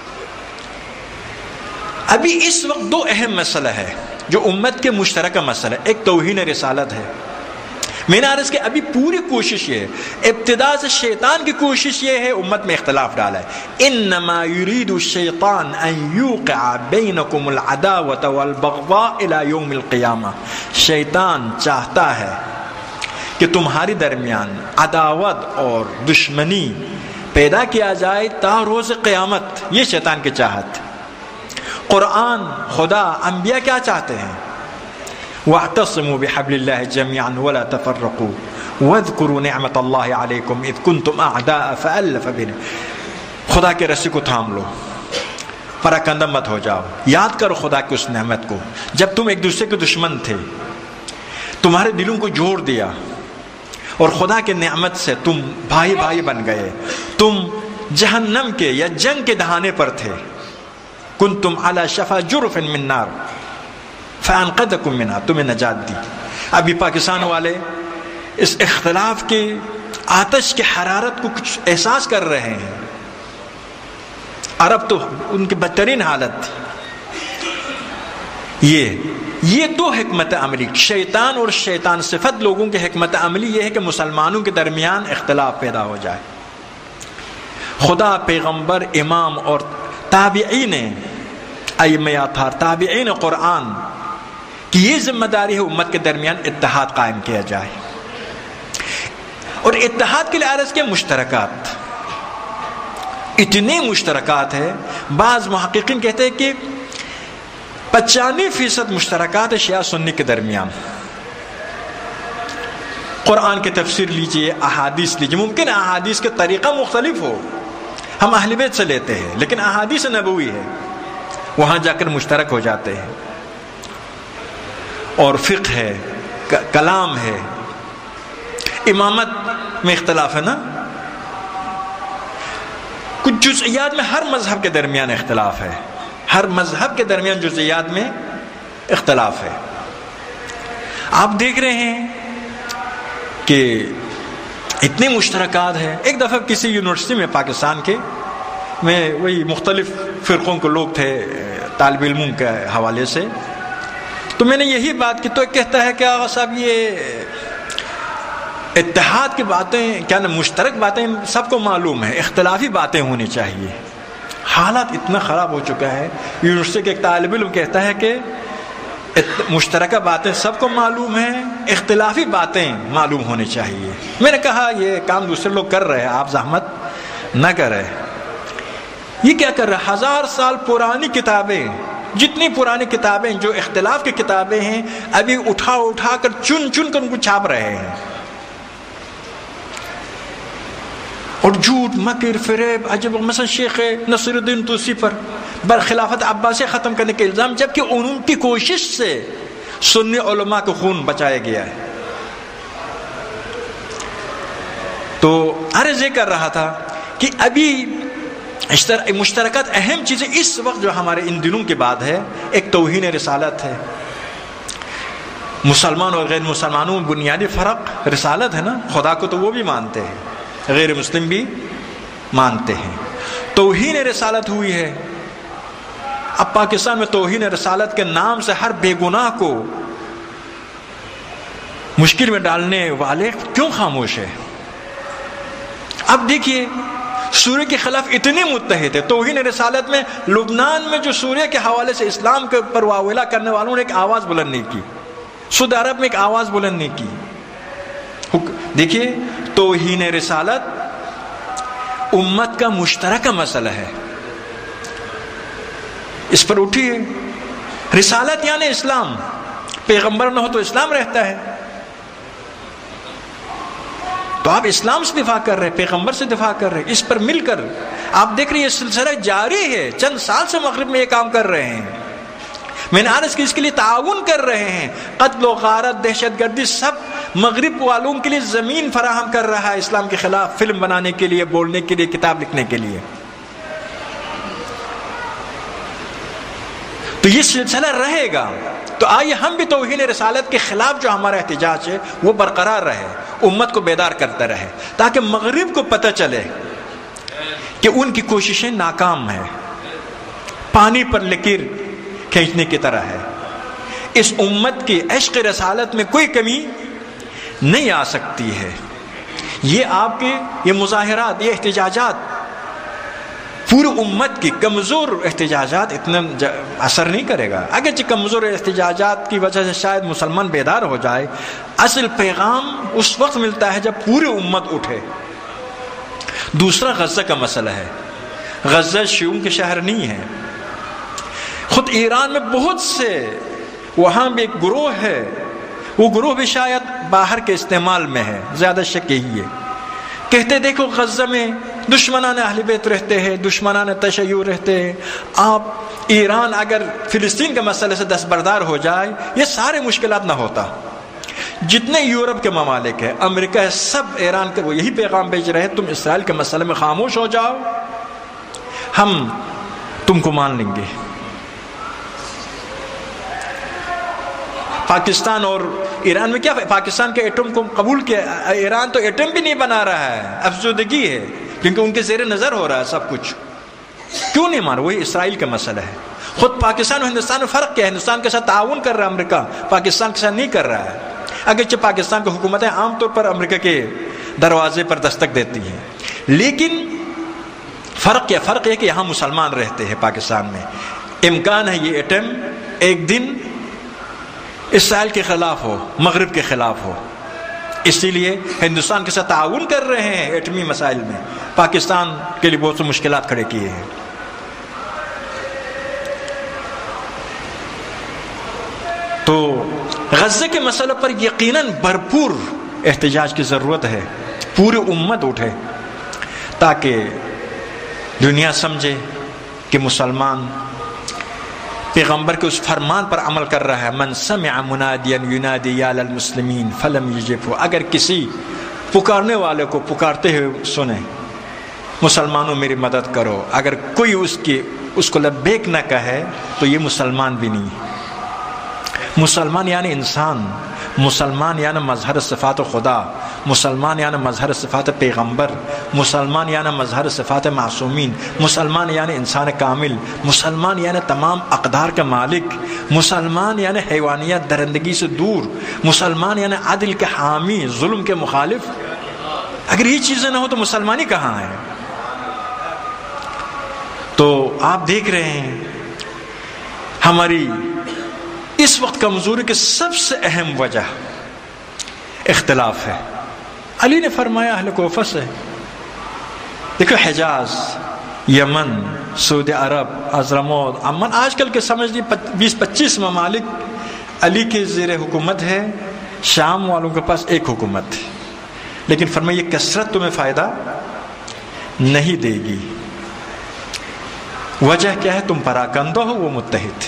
ابھی اس وقت دو اہم مسئلہ ہے جو امت کے مشترکہ مسئلہ ہے. ایک توہین رسالت ہے. میں نے عرض کہ ابھی پوری کوشش یہ ہے، ابتدا سے شیطان کی کوشش یہ ہے امت میں اختلاف ڈالا ہے. انما یرید الشیطان ان یوقع بینکم العداوۃ والبغضاء الی یوم القیامہ. شیطان چاہتا ہے کہ تمہاری درمیان عداوت اور دشمنی پیدا کیا جائے تا روز قیامت. یہ شیطان کی چاہت. قرآن، خدا، انبیاء کیا چاہتے ہیں؟ وَاعْتَصِمُوا بِحَبْلِ اللَّهِ جَمِيعًا وَلَا تَفَرَّقُوا وَاذْكُرُوا نِعْمَةَ اللَّهِ عَلَيْكُمْ إِذْ كُنْتُمْ أَعْدَاءً فَأَلَّفَ بَيْنَ. خدا کے رسی کو تھام لو، پراکندہ مت ہو جاؤ. یاد کرو خدا کی اس نعمت کو جب تم ایک دوسرے کے دشمن تھے، تمہارے دلوں کو جوڑ دیا اور خدا کے نعمت سے تم بھائی بھائی بن گئے. تم جہنم کے یا جنگ کے دہانے پر تھے. کنتم علی شفا جرف من نار فانقذکم منها. تمہیں نجات دی. ابھی پاکستان والے اس اختلاف کے آتش کی حرارت کو کچھ احساس کر رہے ہیں. عرب تو ان کی بدترین حالت تھی. یہ دو حکمت عملی، شیطان اور شیطان صفت لوگوں کی حکمت عملی یہ ہے کہ مسلمانوں کے درمیان اختلاف پیدا ہو جائے. خدا، پیغمبر، امام اور تابعین ائمہ اطہار، تابعین قرآن کی یہ ذمہ داری ہے امت کے درمیان اتحاد قائم کیا جائے. اور اتحاد کے لیے عرض کے مشترکات، اتنے مشترکات ہیں. بعض محققین کہتے ہیں کہ 95% مشترکات شیعہ سنی کے درمیان. قرآن کی تفسیر لیجئے، احادیث لیجئے. ممکن احادیث کا طریقہ مختلف ہو، ہم اہل بیت سے لیتے ہیں لیکن احادیث نبوی ہے. وہاں جا کر مشترک ہو جاتے ہیں. اور فقہ ہے، کلام ہے، امامت میں اختلاف ہے نا، کچھ جزئیات میں ہر مذہب کے درمیان اختلاف ہے، ہر مذہب کے درمیان جزئیات میں اختلاف ہے. آپ دیکھ رہے ہیں کہ اتنے مشترکات ہیں. ایک دفعہ کسی یونیورسٹی میں پاکستان کے میں وہی مختلف فرقوں کے لوگ تھے طالب علموں کے حوالے سے، تو میں نے یہی بات کی تو کہتا ہے کہ آغا صاحب یہ اتحاد کی باتیں کیا نا، مشترک باتیں سب کو معلوم ہے، اختلافی باتیں ہونی چاہیے. حالات اتنا خراب ہو چکا ہے. یونیورسٹی کے ایک طالب علم کہتا ہے کہ مشترکہ باتیں سب کو معلوم ہیں، اختلافی باتیں معلوم ہونی چاہیے. میں نے کہا یہ کام دوسرے لوگ کر رہے ہیں، آپ زحمت نہ کریں. یہ کیا کر رہا ہے؟ 1000 سال پرانی کتابیں، جتنی پرانی کتابیں جو اختلاف کی کتابیں ہیں، ابھی اٹھا کر چن کر ان کو چھاپ رہے ہیں. اور جھوٹ، مکر، فریب، عجب. مثلا شیخ نصیر الدین طوسی پر برخلافت عباسی ختم کرنے کے الزام، جبکہ ان کی کوشش سے سنی علماء کو خون بچایا گیا ہے. تو عرض یہ کر رہا تھا کہ ابھی مشترکات اہم چیزیں اس وقت جو ہمارے ان دنوں کے بعد ہے، ایک توہین رسالت ہے. مسلمان اور غیر مسلمانوں میں بنیادی فرق رسالت ہے نا. خدا کو تو وہ بھی مانتے ہیں، غیر مسلم بھی مانتے ہیں. توہین رسالت ہوئی ہے. اب پاکستان میں توہین رسالت کے نام سے ہر بے گناہ کو مشکل میں ڈالنے والے کیوں خاموش ہے؟ اب دیکھیے سوریہ کے خلاف اتنے متحد ہے. توہین رسالت میں لبنان میں جو سوریہ کے حوالے سے اسلام کے پر واویلا کرنے والوں نے ایک آواز بلند نہیں کی، سعودی عرب میں ایک آواز بلند نہیں کی. دیکھیے توہین رسالت امت کا مشترکہ مسئلہ ہے، اس پر اٹھیے. رسالت یعنی اسلام، پیغمبر نہ ہو تو اسلام رہتا ہے. تو آپ اسلام سے دفاع کر رہے، پیغمبر سے دفاع کر رہے، اس پر مل کر آپ دیکھ رہے یہ سلسلہ جاری ہے. چند سال سے مغرب میں یہ کام کر رہے ہیں. میں نے عرض کی اس کے لیے تعاون کر رہے ہیں. قتل و غارت، دہشت گردی، سب مغرب والوں کے لیے زمین فراہم کر رہا ہے اسلام کے خلاف، فلم بنانے کے لیے، بولنے کے لیے، کتاب لکھنے کے لیے. تو یہ سلسلہ رہے گا. تو آئیے ہم بھی توہین رسالت کے خلاف جو ہمارا احتجاج ہے وہ برقرار رہے، امت کو بیدار کرتا رہے، تاکہ مغرب کو پتہ چلے کہ ان کی کوششیں ناکام ہیں، پانی پر لکیر کھینچنے کی طرح ہے. اس امت کی عشق رسالت میں کوئی کمی نہیں آ سکتی ہے. یہ آپ کے یہ مظاہرات، یہ احتجاجات، پوری امت کی کمزور احتجاجات اتنا اثر نہیں کرے گا. اگرچہ کمزور احتجاجات کی وجہ سے شاید مسلمان بیدار ہو جائے، اصل پیغام اس وقت ملتا ہے جب پوری امت اٹھے. دوسرا غزہ کا مسئلہ ہے. غزہ شیعوں کے شہر نہیں ہے. خود ایران میں بہت سے وہاں بھی ایک گروہ ہے، وہ گروہ بھی شاید باہر کے استعمال میں ہے، زیادہ شک یہی ہے. کہتے دیکھو غزہ میں دشمنان اہل بیت رہتے ہیں، دشمنان تشیع رہتے ہیں. آپ ایران اگر فلسطین کے مسئلے سے دستبردار ہو جائے یہ سارے مشکلات نہ ہوتا. جتنے یورپ کے ممالک ہیں، امریکہ ہے، سب ایران کے وہ یہی پیغام بھیج رہے ہیں، تم اسرائیل کے مسئلے میں خاموش ہو جاؤ، ہم تم کو مان لیں گے. پاکستان اور ایران میں کیا پاکستان کے ایٹم کو قبول کیا، ایران تو ایٹم بھی نہیں بنا رہا ہے، افسردگی ہے، کیونکہ ان کے زیر نظر ہو رہا ہے سب کچھ. کیوں نہیں مان؟ وہی اسرائیل کا مسئلہ ہے. خود پاکستان اور ہندوستان میں فرق کیا ہے؟ ہندوستان کے ساتھ تعاون کر رہا ہے امریکہ، پاکستان کے ساتھ نہیں کر رہا ہے. اگرچہ پاکستان کی حکومتیں عام طور پر امریکہ کے دروازے پر دستک دیتی ہیں، لیکن فرق کیا؟ فرق یہ کہ یہاں مسلمان رہتے ہیں پاکستان میں. امکان ہے یہ ایٹم ایک دن اسرائیل کے خلاف ہو، مغرب کے خلاف ہو. اسی لیے ہندوستان کے ساتھ تعاون کر رہے ہیں ایٹمی مسائل میں. پاکستان کے لیے بہت سی مشکلات کھڑے کیے ہیں. تو غزہ کے مسئلے پر یقیناً بھرپور احتجاج کی ضرورت ہے. پوری امت اٹھے تاکہ دنیا سمجھے کہ مسلمان پیغمبر کے اس فرمان پر عمل کر رہا ہے، من سمع منادیا ینادی یا للمسلمین فلم یجبہ، اگر کسی پکارنے والے کو پکارتے ہوئے سنیں مسلمانوں میری مدد کرو، اگر کوئی اس کو لبیک نہ کہے تو یہ مسلمان بھی نہیں ہے۔ مسلمان یعنی انسان، مسلمان یعنی مظہر صفات خدا، مسلمان یعنی مظہر صفات پیغمبر، مسلمان یعنی مظہر صفات معصومین، مسلمان یعنی انسان کامل، مسلمان یعنی تمام اقدار کا مالک، مسلمان یعنی حیوانیت درندگی سے دور، مسلمان یعنی عدل کے حامی، ظلم کے مخالف۔ اگر یہ چیزیں نہ ہو تو مسلمانی کہاں ہے؟ تو آپ دیکھ رہے ہیں ہماری اس وقت کمزوری کی سب سے اہم وجہ اختلاف ہے۔ علی نے فرمایا اہل کوفہ سے، دیکھو حجاز، یمن، سعودی عرب، حضرموت، عمان، آج کل کے سمجھ لیے 20-25 ممالک علی کے زیر حکومت ہے، شام والوں کے پاس ایک حکومت ہے، لیکن فرمایا یہ کثرت تمہیں فائدہ نہیں دے گی۔ وجہ کیا ہے؟ تم پراکندہ ہو، وہ متحد۔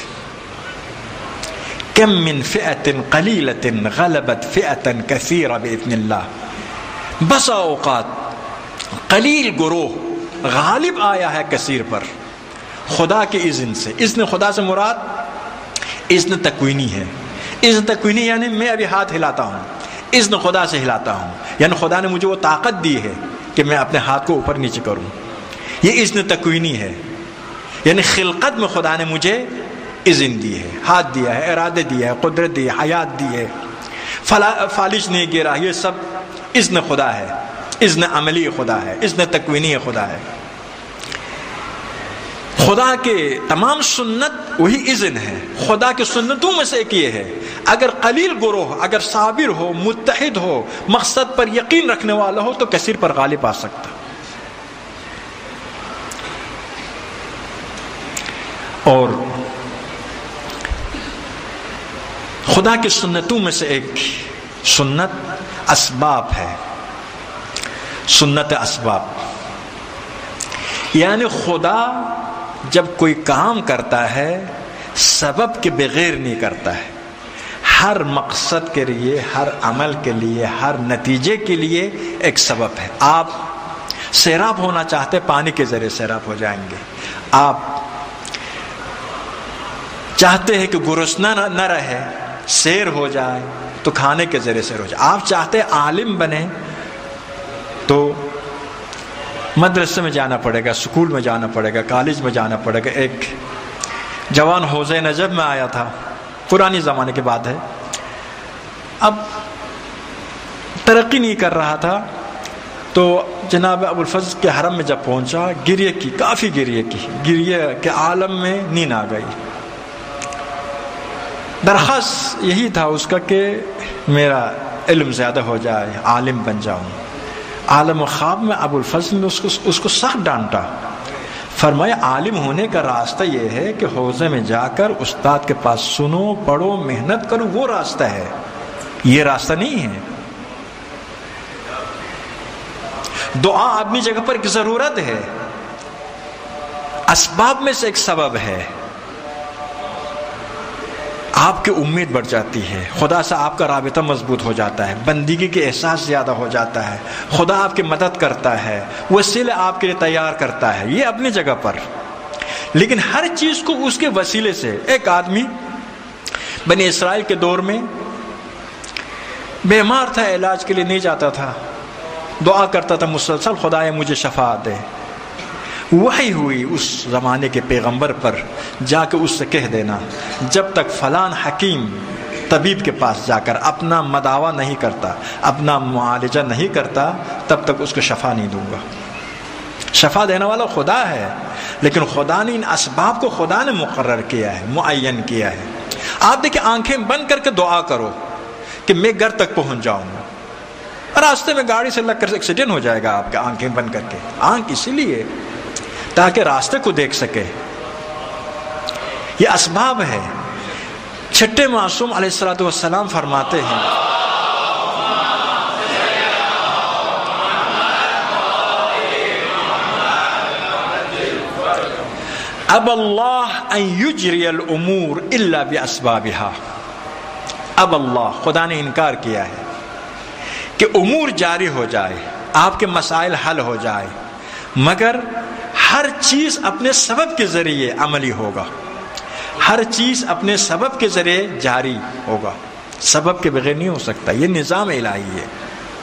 کم من فئة قلیلة غلبت فئة کثیرہ بإذن اللہ، بسا اوقات قلیل گروہ غالب آیا ہے کثیر پر خدا کے اذن سے۔ اذن خدا سے مراد اذن تکوینی ہے۔ اذن تکوینی یعنی میں ابھی ہاتھ ہلاتا ہوں، اذن خدا سے ہلاتا ہوں، یعنی خدا نے مجھے وہ طاقت دی ہے کہ میں اپنے ہاتھ کو اوپر نیچے کروں، یہ اذن تکوینی ہے۔ یعنی خلقت میں خدا نے مجھے اذن دی ہے، ہاتھ دیا ہے، ارادے دیا ہے، قدرت دی ہے، حیات دی ہے، فالج نہیں گرا، یہ سب اذن خدا ہے، اذن عملی خدا ہے، اذن تکوینی خدا ہے۔ خدا کے تمام سنت وہی اذن ہے۔ خدا کے سنتوں میں سے ایک یہ ہے، اگر قلیل گروہ اگر صابر ہو، متحد ہو، مقصد پر یقین رکھنے والا ہو تو کثیر پر غالب آ سکتا۔ اور خدا کی سنتوں میں سے ایک سنت اسباب ہے، سنت اسباب، یعنی خدا جب کوئی کام کرتا ہے سبب کے بغیر نہیں کرتا ہے، ہر مقصد کے لیے، ہر عمل کے لیے، ہر نتیجے کے لیے ایک سبب ہے۔ آپ سیراب ہونا چاہتے، پانی کے ذریعے سیراب ہو جائیں گے۔ آپ چاہتے ہیں کہ گرسنہ نہ رہے، سیر ہو جائے تو کھانے کے ذریعے سیر ہو جائے۔ آپ چاہتے عالم بنے تو مدرسے میں جانا پڑے گا، سکول میں جانا پڑے گا، کالج میں جانا پڑے گا۔ ایک جوان حوض نجف میں آیا تھا، پرانی زمانے کی بات ہے، اب ترقی نہیں کر رہا تھا، تو جناب ابو الفضل کے حرم میں جب پہنچا، گریہ کی، کافی گریہ کی، گریہ کے عالم میں نیند آ گئی۔ درخواست یہی تھا اس کا کہ میرا علم زیادہ ہو جائے، عالم بن جاؤں۔ عالم و خواب میں ابو الفضل نے اس کو سخت ڈانٹا، فرمایا عالم ہونے کا راستہ یہ ہے کہ حوضے میں جا کر استاد کے پاس سنو، پڑھو، محنت کرو، وہ راستہ ہے، یہ راستہ نہیں ہے۔ دعا اپنی جگہ پر ایک ضرورت ہے، اسباب میں سے ایک سبب ہے۔ آپ کی امید بڑھ جاتی ہے، خدا سے آپ کا رابطہ مضبوط ہو جاتا ہے، بندگی کے احساس زیادہ ہو جاتا ہے، خدا آپ کی مدد کرتا ہے، وسیلے آپ کے لیے تیار کرتا ہے، یہ اپنی جگہ پر۔ لیکن ہر چیز کو اس کے وسیلے سے۔ ایک آدمی بنی اسرائیل کے دور میں بیمار تھا، علاج کے لیے نہیں جاتا تھا، دعا کرتا تھا مسلسل، خدایا مجھے شفا دے۔ وحی ہوئی اس زمانے کے پیغمبر پر، جا کے اس سے کہہ دینا جب تک فلان حکیم طبیب کے پاس جا کر اپنا مداوا نہیں کرتا، اپنا معالجہ نہیں کرتا، تب تک اس کو شفا نہیں دوں گا۔ شفا دینے والا خدا ہے، لیکن خدا نے ان اسباب کو خدا نے مقرر کیا ہے، معین کیا ہے۔ آپ دیکھیں، آنکھیں بند کر کے دعا کرو کہ میں گھر تک پہنچ جاؤں گا، راستے میں گاڑی سے لگ کر ایکسیڈنٹ ہو جائے گا آپ کے، آنکھیں بند کر کے۔ آنکھ اسی لیے تاکہ راستے کو دیکھ سکے، یہ اسباب ہے۔ چھٹے معصوم علیہ السلام فرماتے ہیں، اب اللہ ان یجری الامور الا باسبابها. اب اللہ، خدا نے انکار کیا ہے کہ امور جاری ہو جائے، آپ کے مسائل حل ہو جائے، مگر ہر چیز اپنے سبب کے ذریعے عملی ہوگا، ہر چیز اپنے سبب کے ذریعے جاری ہوگا، سبب کے بغیر نہیں ہو سکتا. یہ نظام الہی ہے.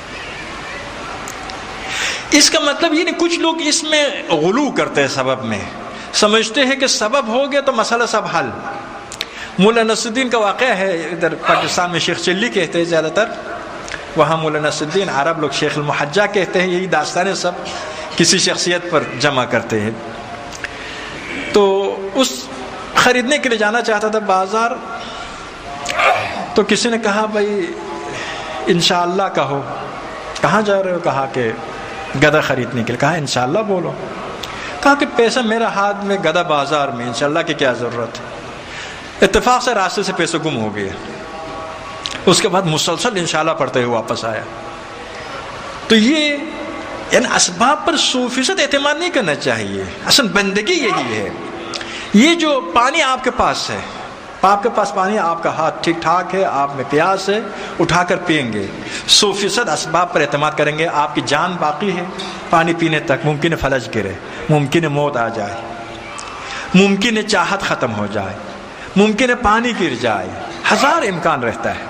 اس کا مطلب یہ نہیں، کچھ لوگ اس میں غلو کرتے ہیں، سبب میں سمجھتے ہیں کہ سبب ہو گیا تو مسئلہ سب حل. مولا نصر الدین کا واقعہ ہے، ادھر پاکستان میں شیخ چلی کہتے ہیں زیادہ تر، وہاں مولا نصر الدین، عرب لوگ شیخ المحجہ کہتے ہیں. یہی داستانیں سب کسی شخصیت پر جمع کرتے ہیں. تو اس خریدنے کے لیے جانا چاہتا تھا بازار، تو کسی نے کہا بھائی انشاءاللہ کہو. کہاں جا رہے ہو؟ کہا کہ گدھا خریدنے کے لیے. کہا انشاءاللہ بولو. کہا کہ پیسہ میرا ہاتھ میں، گدھا بازار میں، انشاءاللہ کی کیا ضرورت ہے. اتفاق سے راستے سے پیسے گم ہو گئے. اس کے بعد مسلسل انشاءاللہ پڑھتے ہوئے واپس آیا. تو یہ یعنی اسباب پر 100% اعتماد نہیں کرنا چاہیے. اصل بندگی یہی ہے. یہ جو پانی آپ کے پاس ہے، آپ کے پاس پانی، آپ کا ہاتھ ٹھیک ٹھاک ہے، آپ میں پیاس ہے، اٹھا کر پئیں گے. 100% اسباب پر اعتماد کریں گے. آپ کی جان باقی ہے پانی پینے تک. ممکن ہے فلج گرے، ممکن ہے موت آ جائے، ممکن ہے چاہت ختم ہو جائے، ممکن ہے پانی گر جائے، ہزار امکان رہتا ہے.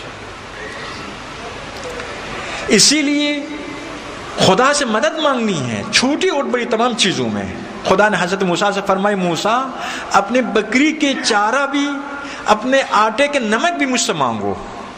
اسی لیے خدا سے مدد مانگنی ہے چھوٹی اور بڑی تمام چیزوں میں. خدا نے حضرت موسیٰ سے فرمائی، موسیٰ اپنے بکری کے چارہ بھی، اپنے آٹے کے نمک بھی مجھ سے مانگو.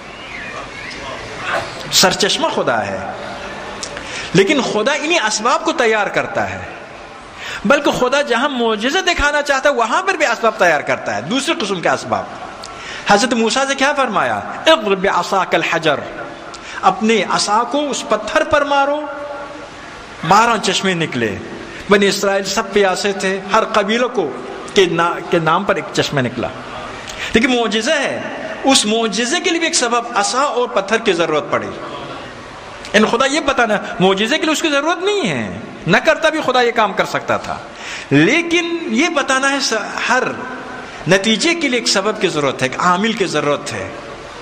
سرچشمہ خدا ہے. لیکن خدا انہی اسباب کو تیار کرتا ہے. بلکہ خدا جہاں معجزہ دکھانا چاہتا ہے وہاں پر بھی اسباب تیار کرتا ہے، دوسرے قسم کے اسباب. حضرت موسیٰ سے کیا فرمایا؟ اضرب بعصاک الحجر، اپنے عصا کو اس پتھر پر مارو. 12 چشمے نکلے. بنی اسرائیل سب پیاسے تھے، ہر قبیلوں کو کے نام پر ایک چشمہ نکلا. لیکن معجزہ ہے، اس معجزے کے لیے بھی ایک سبب عصا اور پتھر کی ضرورت پڑی. ان خدا یہ بتانا معجزے کے لیے اس کی ضرورت نہیں ہے، نہ کرتا بھی خدا یہ کام کر سکتا تھا. لیکن یہ بتانا ہے ہر نتیجے کے لیے ایک سبب کی ضرورت ہے، ایک عامل کی ضرورت ہے.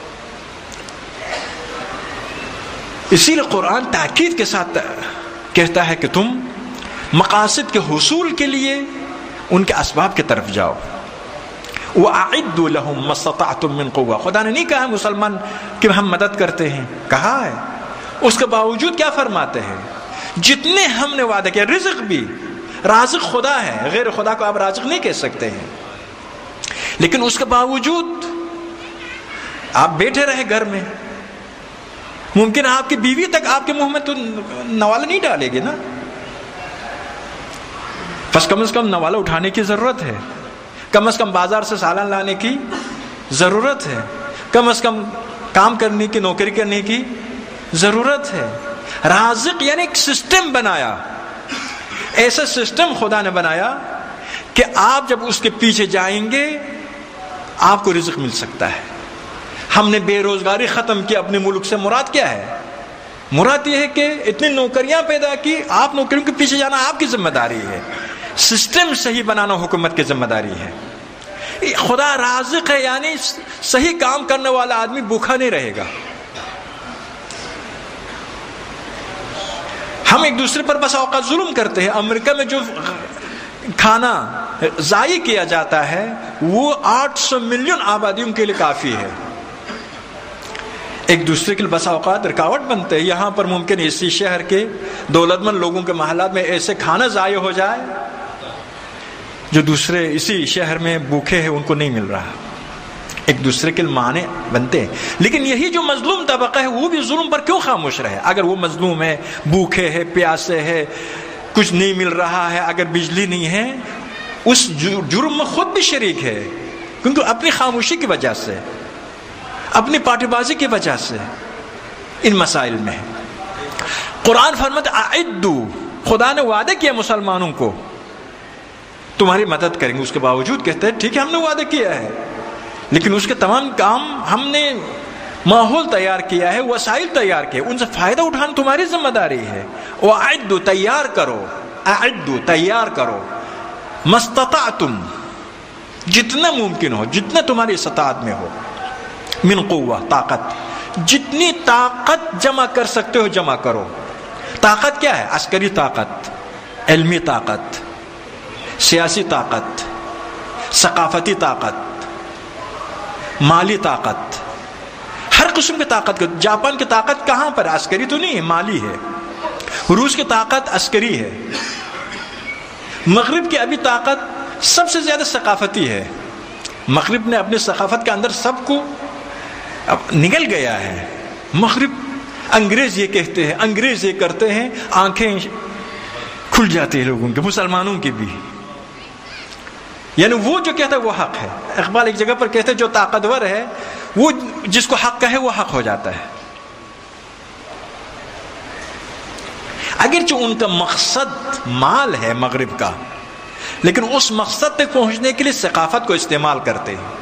اسی لیے قرآن تاکید کے ساتھ کہتا ہے کہ تم مقاصد کے حصول کے لیے ان کے اسباب کی طرف جاؤ. وَأَعِدُّوا لَهُمْ مَا اسْتَطَعْتُم مِّن قُوَّةٍ. خدا نے نہیں کہا مسلمان کہ ہم مدد کرتے ہیں، کہا ہے. اس کے باوجود کیا فرماتے ہیں؟ جتنے ہم نے وعدہ کیا. رزق بھی، رازق خدا ہے، غیر خدا کو آپ رازق نہیں کہہ سکتے ہیں. لیکن اس کے باوجود آپ بیٹھے رہے گھر میں، ممکن آپ کی بیوی تک آپ کے منہ میں تو نوالا نہیں ڈالے گی نا. بس کم از کم نوالا اٹھانے کی ضرورت ہے، کم از کم بازار سے سالن لانے کی ضرورت ہے، کم از کم کام کرنے کی، نوکری کرنے کی ضرورت ہے. رازق یعنی ایک سسٹم بنایا. ایسا سسٹم خدا نے بنایا کہ آپ جب اس کے پیچھے جائیں گے آپ کو رزق مل سکتا ہے. ہم نے بے روزگاری ختم کی اپنے ملک سے. مراد کیا ہے؟ مراد یہ ہے کہ اتنی نوکریاں پیدا کی. آپ نوکریوں کے پیچھے جانا آپ کی ذمہ داری ہے. سسٹم صحیح بنانا حکومت کی ذمہ داری ہے. خدا رازق ہے یعنی صحیح کام کرنے والا آدمی بھوکا نہیں رہے گا. ہم ایک دوسرے پر بس اوقات ظلم کرتے ہیں. امریکہ میں جو کھانا ضائع کیا جاتا ہے وہ 800 ملین آبادیوں کے لیے کافی ہے. ایک دوسرے کے لیے بس اوقات رکاوٹ بنتے ہیں. یہاں پر ممکن اسی شہر کے دولت مند لوگوں کے محلات میں ایسے کھانا ضائع ہو جائے جو دوسرے اسی شہر میں بھوکے ہیں ان کو نہیں مل رہا. ایک دوسرے کے معنی بنتے ہیں. لیکن یہی جو مظلوم طبقہ ہے وہ بھی ظلم پر کیوں خاموش رہے؟ اگر وہ مظلوم ہے، بھوکے ہے، پیاسے ہے، کچھ نہیں مل رہا ہے، اگر بجلی نہیں ہے، اس جرم میں خود بھی شریک ہے. کیونکہ اپنی خاموشی کی وجہ سے، اپنی پارٹی بازی کی وجہ سے ان مسائل میں ہے. قرآن فرماتا اعدوا، خدا نے وعدہ کیا مسلمانوں کو تمہاری مدد کریں گے. اس کے باوجود کہتے ہیں ٹھیک ہے ہم نے وعدہ کیا ہے، لیکن اس کے تمام کام ہم نے ماحول تیار کیا ہے، وسائل تیار کیے، ان سے فائدہ اٹھانا تمہاری ذمہ داری ہے. وَأَعِدُّوا، تیار کرو. اعدوا، تیار کرو. مستطعتم، جتنا ممکن ہو، جتنا تمہاری استطاعت میں ہو، من قوہ، طاقت، جتنی طاقت جمع کر سکتے ہو جمع کرو۔ طاقت کیا ہے؟ عسکری طاقت، علمی طاقت، سیاسی طاقت، ثقافتی طاقت، مالی طاقت، ہر قسم کی طاقت۔ جاپان کی طاقت کہاں پر؟ عسکری تو نہیں ہے، مالی ہے۔ روس کی طاقت عسکری ہے۔ مغرب کی ابھی طاقت سب سے زیادہ ثقافتی ہے۔ مغرب نے اپنی ثقافت کے اندر سب کو نگل گیا ہے۔ مغرب انگریز یہ کہتے ہیں، انگریز یہ کرتے ہیں، آنکھیں کھل جاتی ہیں لوگوں کے، مسلمانوں کی بھی۔ یعنی وہ جو کہتا ہے وہ حق ہے۔ اقبال ایک جگہ پر کہتے ہیں جو طاقتور ہے وہ جس کو حق کہے وہ حق ہو جاتا ہے۔ اگرچہ ان کا مقصد مال ہے مغرب کا، لیکن اس مقصد تک پہنچنے کے لیے ثقافت کو استعمال کرتے ہیں۔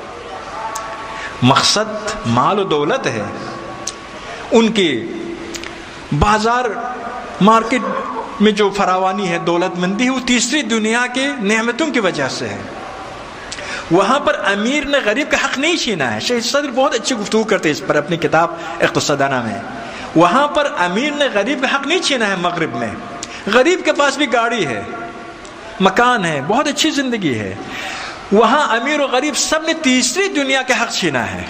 مقصد مال و دولت ہے، ان کے بازار مارکیٹ میں جو فراوانی ہے، دولت مندی ہے، وہ تیسری دنیا کے نعمتوں کی وجہ سے ہے۔ وہاں پر امیر نے غریب کا حق نہیں چھینا ہے۔ شیخ صدر بہت اچھی گفتگو کرتے ہیں اس پر اپنی کتاب اقتصادانہ میں۔ وہاں پر امیر نے غریب کا حق نہیں چھینا ہے۔ مغرب میں غریب کے پاس بھی گاڑی ہے، مکان ہے، بہت اچھی زندگی ہے۔ وہاں امیر و غریب سب نے تیسری دنیا کا حق چھینا ہے۔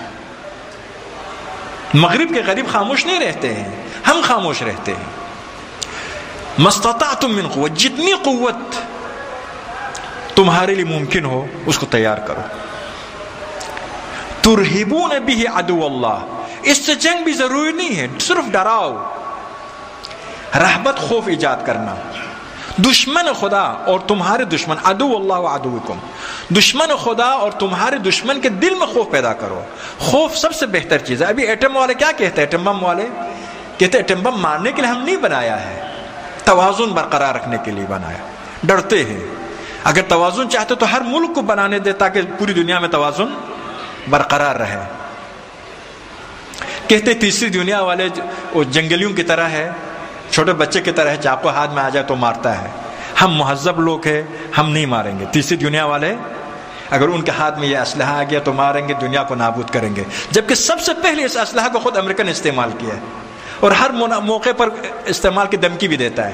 مغرب کے غریب خاموش نہیں رہتے ہیں، ہم خاموش رہتے ہیں۔ مستطعتم من قوت، جتنی قوت تمہارے لیے ممکن ہو اس کو تیار کرو۔ ترہبون بہ عدو اللہ، اس سے جنگ بھی ضروری نہیں ہے، صرف ڈراؤ، رہبت، خوف ایجاد کرنا۔ دشمن خدا اور تمہارے دشمن، عدو اللہ و عدوکم، دشمن خدا اور تمہارے دشمن کے دل میں خوف پیدا کرو۔ خوف سب سے بہتر چیز ہے۔ ابھی ایٹم والے کیا کہتے ہیں؟ ایٹم بم والے کہتے ہیں ایٹم بم مارنے کے لیے ہم نہیں بنایا ہے، توازن برقرار رکھنے کے لیے بنایا۔ ڈرتے ہیں۔ اگر توازن چاہتے تو ہر ملک کو بنانے دے تاکہ پوری دنیا میں توازن برقرار رہے۔ کہتے تیسری دنیا والے وہ جنگلیوں کی طرح ہے، چھوٹے بچے کی طرح ہے، چاقو ہاتھ میں آ جائے تو مارتا ہے۔ ہم مہذب لوگ ہیں، ہم نہیں ماریں گے۔ تیسری دنیا والے اگر ان کے ہاتھ میں یہ اسلحہ آ گیا تو ماریں گے، دنیا کو نابود کریں گے۔ جبکہ سب سے پہلے اس اسلحہ کو خود امریکہ نے استعمال کیا ہے اور ہر موقع پر استعمال کی دھمکی بھی دیتا ہے۔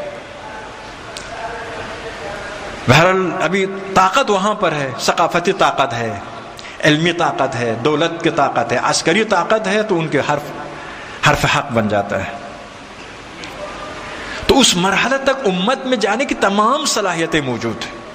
بہرحال ابھی طاقت وہاں پر ہے، ثقافتی طاقت ہے، علمی طاقت ہے، دولت کی طاقت ہے، عسکری طاقت ہے، تو ان کے حرف حق بن جاتا ہے۔ تو اس مرحلے تک امت میں جانے کی تمام صلاحیتیں موجود ہیں۔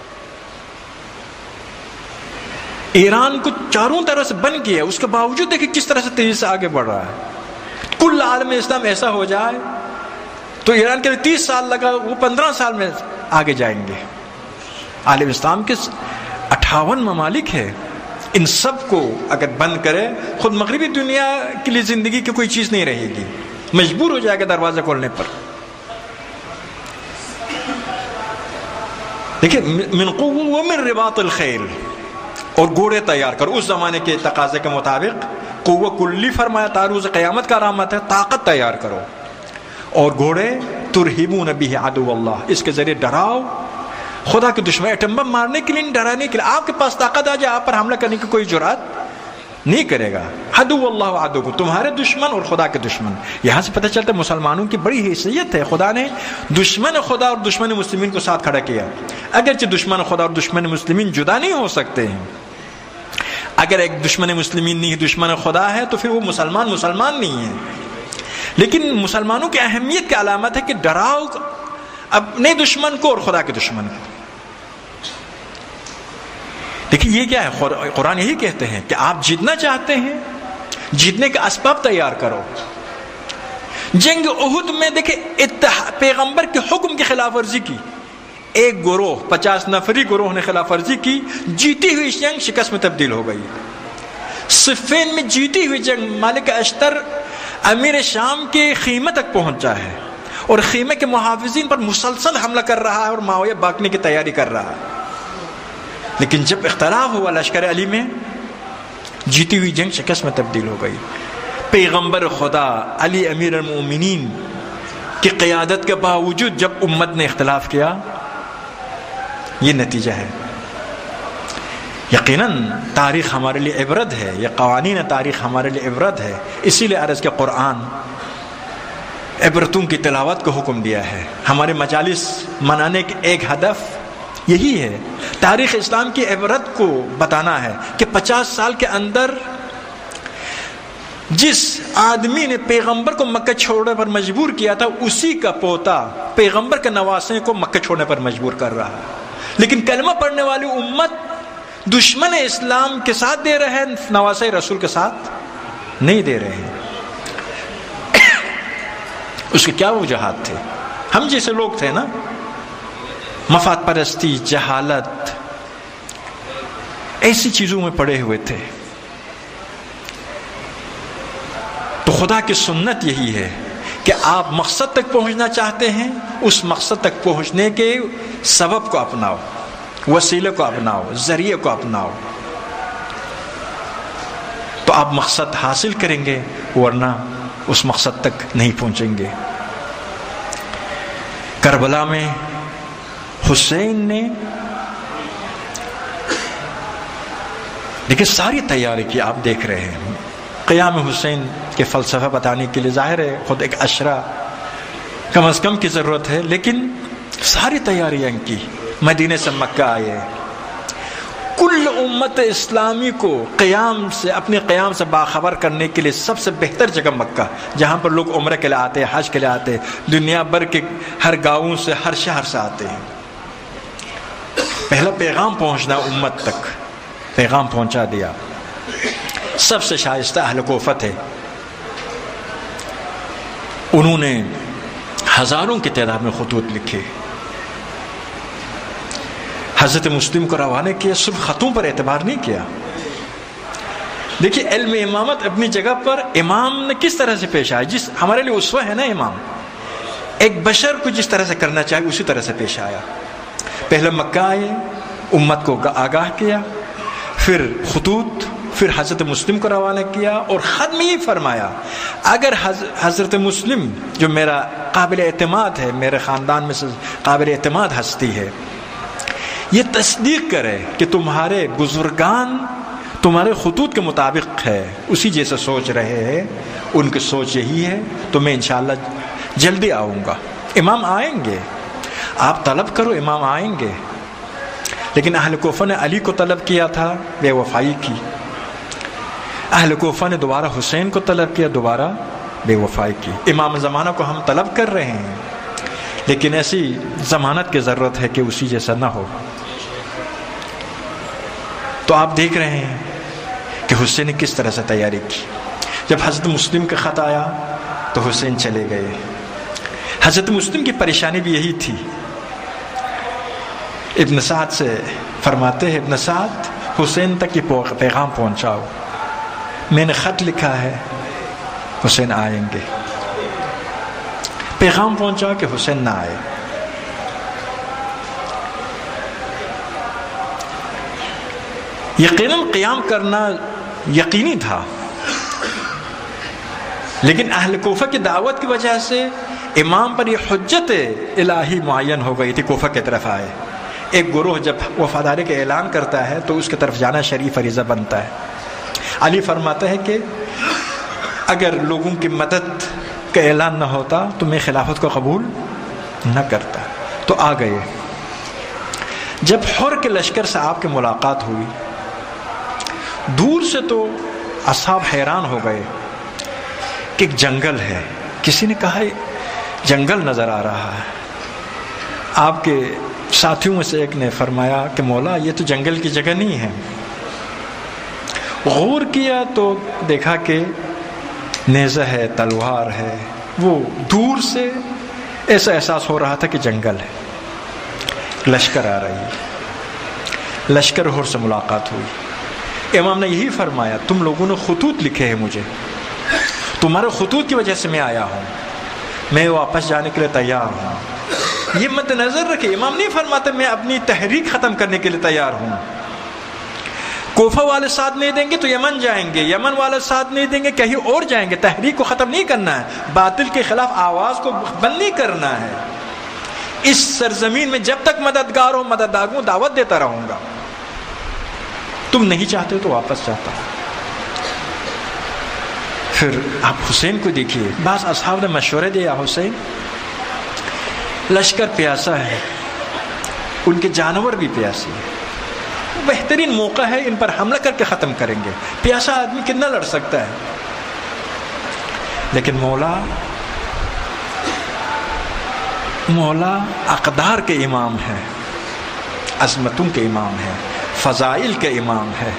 ایران کو چاروں طرف سے بن گیا، اس کے باوجود دیکھیں کس طرح سے تیزی سے آگے بڑھ رہا ہے۔ کل عالم اسلام ایسا ہو جائے تو ایران کے لیے 30 سال لگا، وہ 15 سال میں آگے جائیں گے۔ عالم اسلام کے 58 ممالک ہے، ان سب کو اگر بند کرے، خود مغربی دنیا کے لیے زندگی کی کوئی چیز نہیں رہے گی، مجبور ہو جائے گا دروازہ کھولنے پر۔ دیکھیں، من قوة ومن رباط الخیل، اور گھوڑے تیار کرو۔ اس زمانے کے تقاضے کے مطابق قوت کلی فرمایا، تعرض قیامت کا علامت ہے، طاقت تیار کرو۔ اور گھوڑے ترہبون بہ عدو اللہ، اس کے ذریعے ڈراؤ خدا کے دشمن۔ ایٹم بم مارنے کے لیے نہیں، ڈرانے کے لیے۔ آپ کے پاس طاقت آ جائے، آپ پر حملہ کرنے کی کوئی جرات نہیں کرے گا۔ عدو اللہ عدو، تمہارے دشمن اور خدا کے دشمن۔ یہاں سے پتہ چلتا ہے مسلمانوں کی بڑی حیثیت ہے۔ خدا نے دشمن خدا اور دشمن مسلمین کو ساتھ کھڑا کیا۔ اگرچہ دشمن خدا اور دشمن مسلمین جدا نہیں ہو سکتے ہیں، اگر ایک دشمن مسلمین نہیں، دشمن خدا ہے، تو پھر وہ مسلمان نہیں ہے۔ لیکن مسلمانوں کی اہمیت کی علامت ہے کہ ڈراؤ اپنے دشمن کو اور خدا کے دشمن کو۔ دیکھیں یہ کیا ہے، قرآن یہی کہتے ہیں کہ آپ جیتنا چاہتے ہیں، جیتنے کے اسباب تیار کرو۔ جنگ احد میں دیکھیں پیغمبر کے حکم کی خلاف ورزی کی، ایک گروہ 50 نفری گروہ نے خلاف ورزی کی، جیتی ہوئی جنگ شکست میں تبدیل ہو گئی۔ صفین میں جیتی ہوئی جنگ، مالک اشتر امیر شام کے خیمے تک پہنچا ہے اور خیمے کے محافظین پر مسلسل حملہ کر رہا ہے اور معاویہ بھاگنے کی تیاری کر رہا ہے۔ لیکن جب اختلاف ہوا لشکر علی میں، جیتی ہوئی جنگ شکست میں تبدیل ہو گئی۔ پیغمبر خدا علی امیر المؤمنین کی قیادت کے باوجود جب امت نے اختلاف کیا یہ نتیجہ ہے. یقیناً تاریخ ہمارے لیے عبرت ہے، یہ قوانین تاریخ ہمارے لیے عبرت ہے. اسی لیے عرض کے قرآن عبرتوں کی تلاوت کو حکم دیا ہے. ہمارے مجالس منانے کے ایک ہدف یہی ہے، تاریخ اسلام کی عبرت کو بتانا ہے کہ 50 سال کے اندر جس آدمی نے پیغمبر کو مکہ چھوڑنے پر مجبور کیا تھا، اسی کا پوتا پیغمبر کے نواسے کو مکہ چھوڑنے پر مجبور کر رہا ہے. لیکن کلمہ پڑھنے والی امت دشمن اسلام کے ساتھ دے رہے ہیں، نواسے رسول کے ساتھ نہیں دے رہے ہیں. اس کے کیا وجوہات تھے؟ ہم جیسے لوگ تھے نا، مفاد پرستی، جہالت، ایسی چیزوں میں پڑے ہوئے تھے. تو خدا کی سنت یہی ہے کہ آپ مقصد تک پہنچنا چاہتے ہیں، اس مقصد تک پہنچنے کے سبب کو اپناؤ، وسیلے کو اپناؤ، ذریعے کو اپناؤ، تو آپ مقصد حاصل کریں گے، ورنہ اس مقصد تک نہیں پہنچیں گے. کربلا میں حسین نے دیکھیں ساری تیاری کی. آپ دیکھ رہے ہیں قیام حسین کے فلسفہ بتانے کے لیے ظاہر ہے خود ایک عشرہ کم از کم کی ضرورت ہے، لیکن ساری تیاریاں کی. مدینے سے مکہ آئے. کل امت اسلامی کو اپنے قیام سے باخبر کرنے کے لیے سب سے بہتر جگہ مکہ، جہاں پر لوگ عمرہ کے لیے آتے ہیں، حج کے لیے آتے ہیں، دنیا بھر کے ہر گاؤں سے، ہر شہر سے آتے ہیں. پہلا پیغام پہنچنا امت تک، پیغام پہنچا دیا. سب سے شائستہ اہل کوفہ تھے. انہوں نے ہزاروں کی تعداد میں خطوط لکھے، حضرت مسلم کو روانہ کیا. صرف خطوں پر اعتبار نہیں کیا. دیکھیے علم امامت اپنی جگہ پر امام نے کس طرح سے پیش آیا، جس ہمارے لیے اسوہ ہے نا امام، ایک بشر کو جس طرح سے کرنا چاہے اسی طرح سے پیش آیا. پہلے مکہ آئے، امت کو آگاہ کیا، پھر خطوط، پھر حضرت مسلم کو روانہ کیا، اور خط میں یہ فرمایا اگر حضرت مسلم جو میرا قابل اعتماد ہے، میرے خاندان میں سے قابل اعتماد ہستی ہے، یہ تصدیق کرے کہ تمہارے بزرگان تمہارے خطوط کے مطابق ہے، اسی جیسے سوچ رہے ہیں، ان کی سوچ یہی ہے، تو میں انشاءاللہ جلدی آؤں گا. امام آئیں گے، آپ طلب کرو، امام آئیں گے. لیکن اہل کوفہ نے علی کو طلب کیا تھا، بے وفائی کی. اہل کوفہ نے دوبارہ حسین کو طلب کیا، دوبارہ بے وفائی کی. امام زمانہ کو ہم طلب کر رہے ہیں، لیکن ایسی ضمانت کی ضرورت ہے کہ اسی جیسا نہ ہو. تو آپ دیکھ رہے ہیں کہ حسین نے کس طرح سے تیاری کی. جب حضرت مسلم کا خط آیا تو حسین چلے گئے. حضرت مسلم کی پریشانی بھی یہی تھی. ابن سعد سے فرماتے ہیں، ابن سعد حسین تک یہ پیغام پہنچاؤ، میں نے خط لکھا ہے، حسین آئیں گے. پیغام پہنچا کہ حسین نہ آئے. یقیناً قیام کرنا یقینی تھا، لیکن اہل کوفہ کی دعوت کی وجہ سے امام پر یہ حجت الہی معین ہو گئی تھی. کوفہ کی طرف آئے. ایک گروہ جب وفاداری کا اعلان کرتا ہے تو اس کی طرف جانا شرعی فریضہ بنتا ہے. علی فرماتا ہے کہ اگر لوگوں کی مدد کا اعلان نہ ہوتا تو میں خلافت کو قبول نہ کرتا. تو آ گئے. جب حر کے لشکر سے آپ کی ملاقات ہوئی، دور سے تو اصحاب حیران ہو گئے کہ ایک جنگل ہے. کسی نے کہا جنگل نظر آ رہا ہے. آپ کے ساتھیوں میں سے ایک نے فرمایا کہ مولا یہ تو جنگل کی جگہ نہیں ہے. غور کیا تو دیکھا کہ نیزہ ہے، تلوار ہے. وہ دور سے ایسا احساس ہو رہا تھا کہ جنگل ہے. لشکر آ رہی ہے. لشکر حر سے ملاقات ہوئی. امام نے یہی فرمایا تم لوگوں نے خطوط لکھے ہیں مجھے، تمہارے خطوط کی وجہ سے میں آیا ہوں، میں واپس جانے کے لیے تیار ہوں. یہ مد نظر رکھے. امام نہیں فرماتے میں اپنی تحریک ختم کرنے کے لیے تیار ہوں. کوفہ والے ساتھ نہیں دیں گے تو یمن جائیں گے، یمن والے ساتھ نہیں دیں گے کہیں اور جائیں گے. تحریک کو ختم نہیں کرنا ہے، باطل کے خلاف آواز کو بند نہیں کرنا ہے. اس سرزمین میں جب تک مددگار ہو مددگار ہوں دعوت دیتا رہوں گا. تم نہیں چاہتے تو واپس جاتا ہوں. پھر آپ حسین کو دیکھیے, بعض اصحاب نے مشورے دیا, حسین لشکر پیاسا ہے, ان کے جانور بھی پیاسے ہیں, بہترین موقع ہے ان پر حملہ کر کے ختم کریں گے. پیاسا آدمی کتنا لڑ سکتا ہے؟ لیکن مولا اقدار کے امام ہے, عظمتوں کے امام ہے, فضائل کے امام ہے.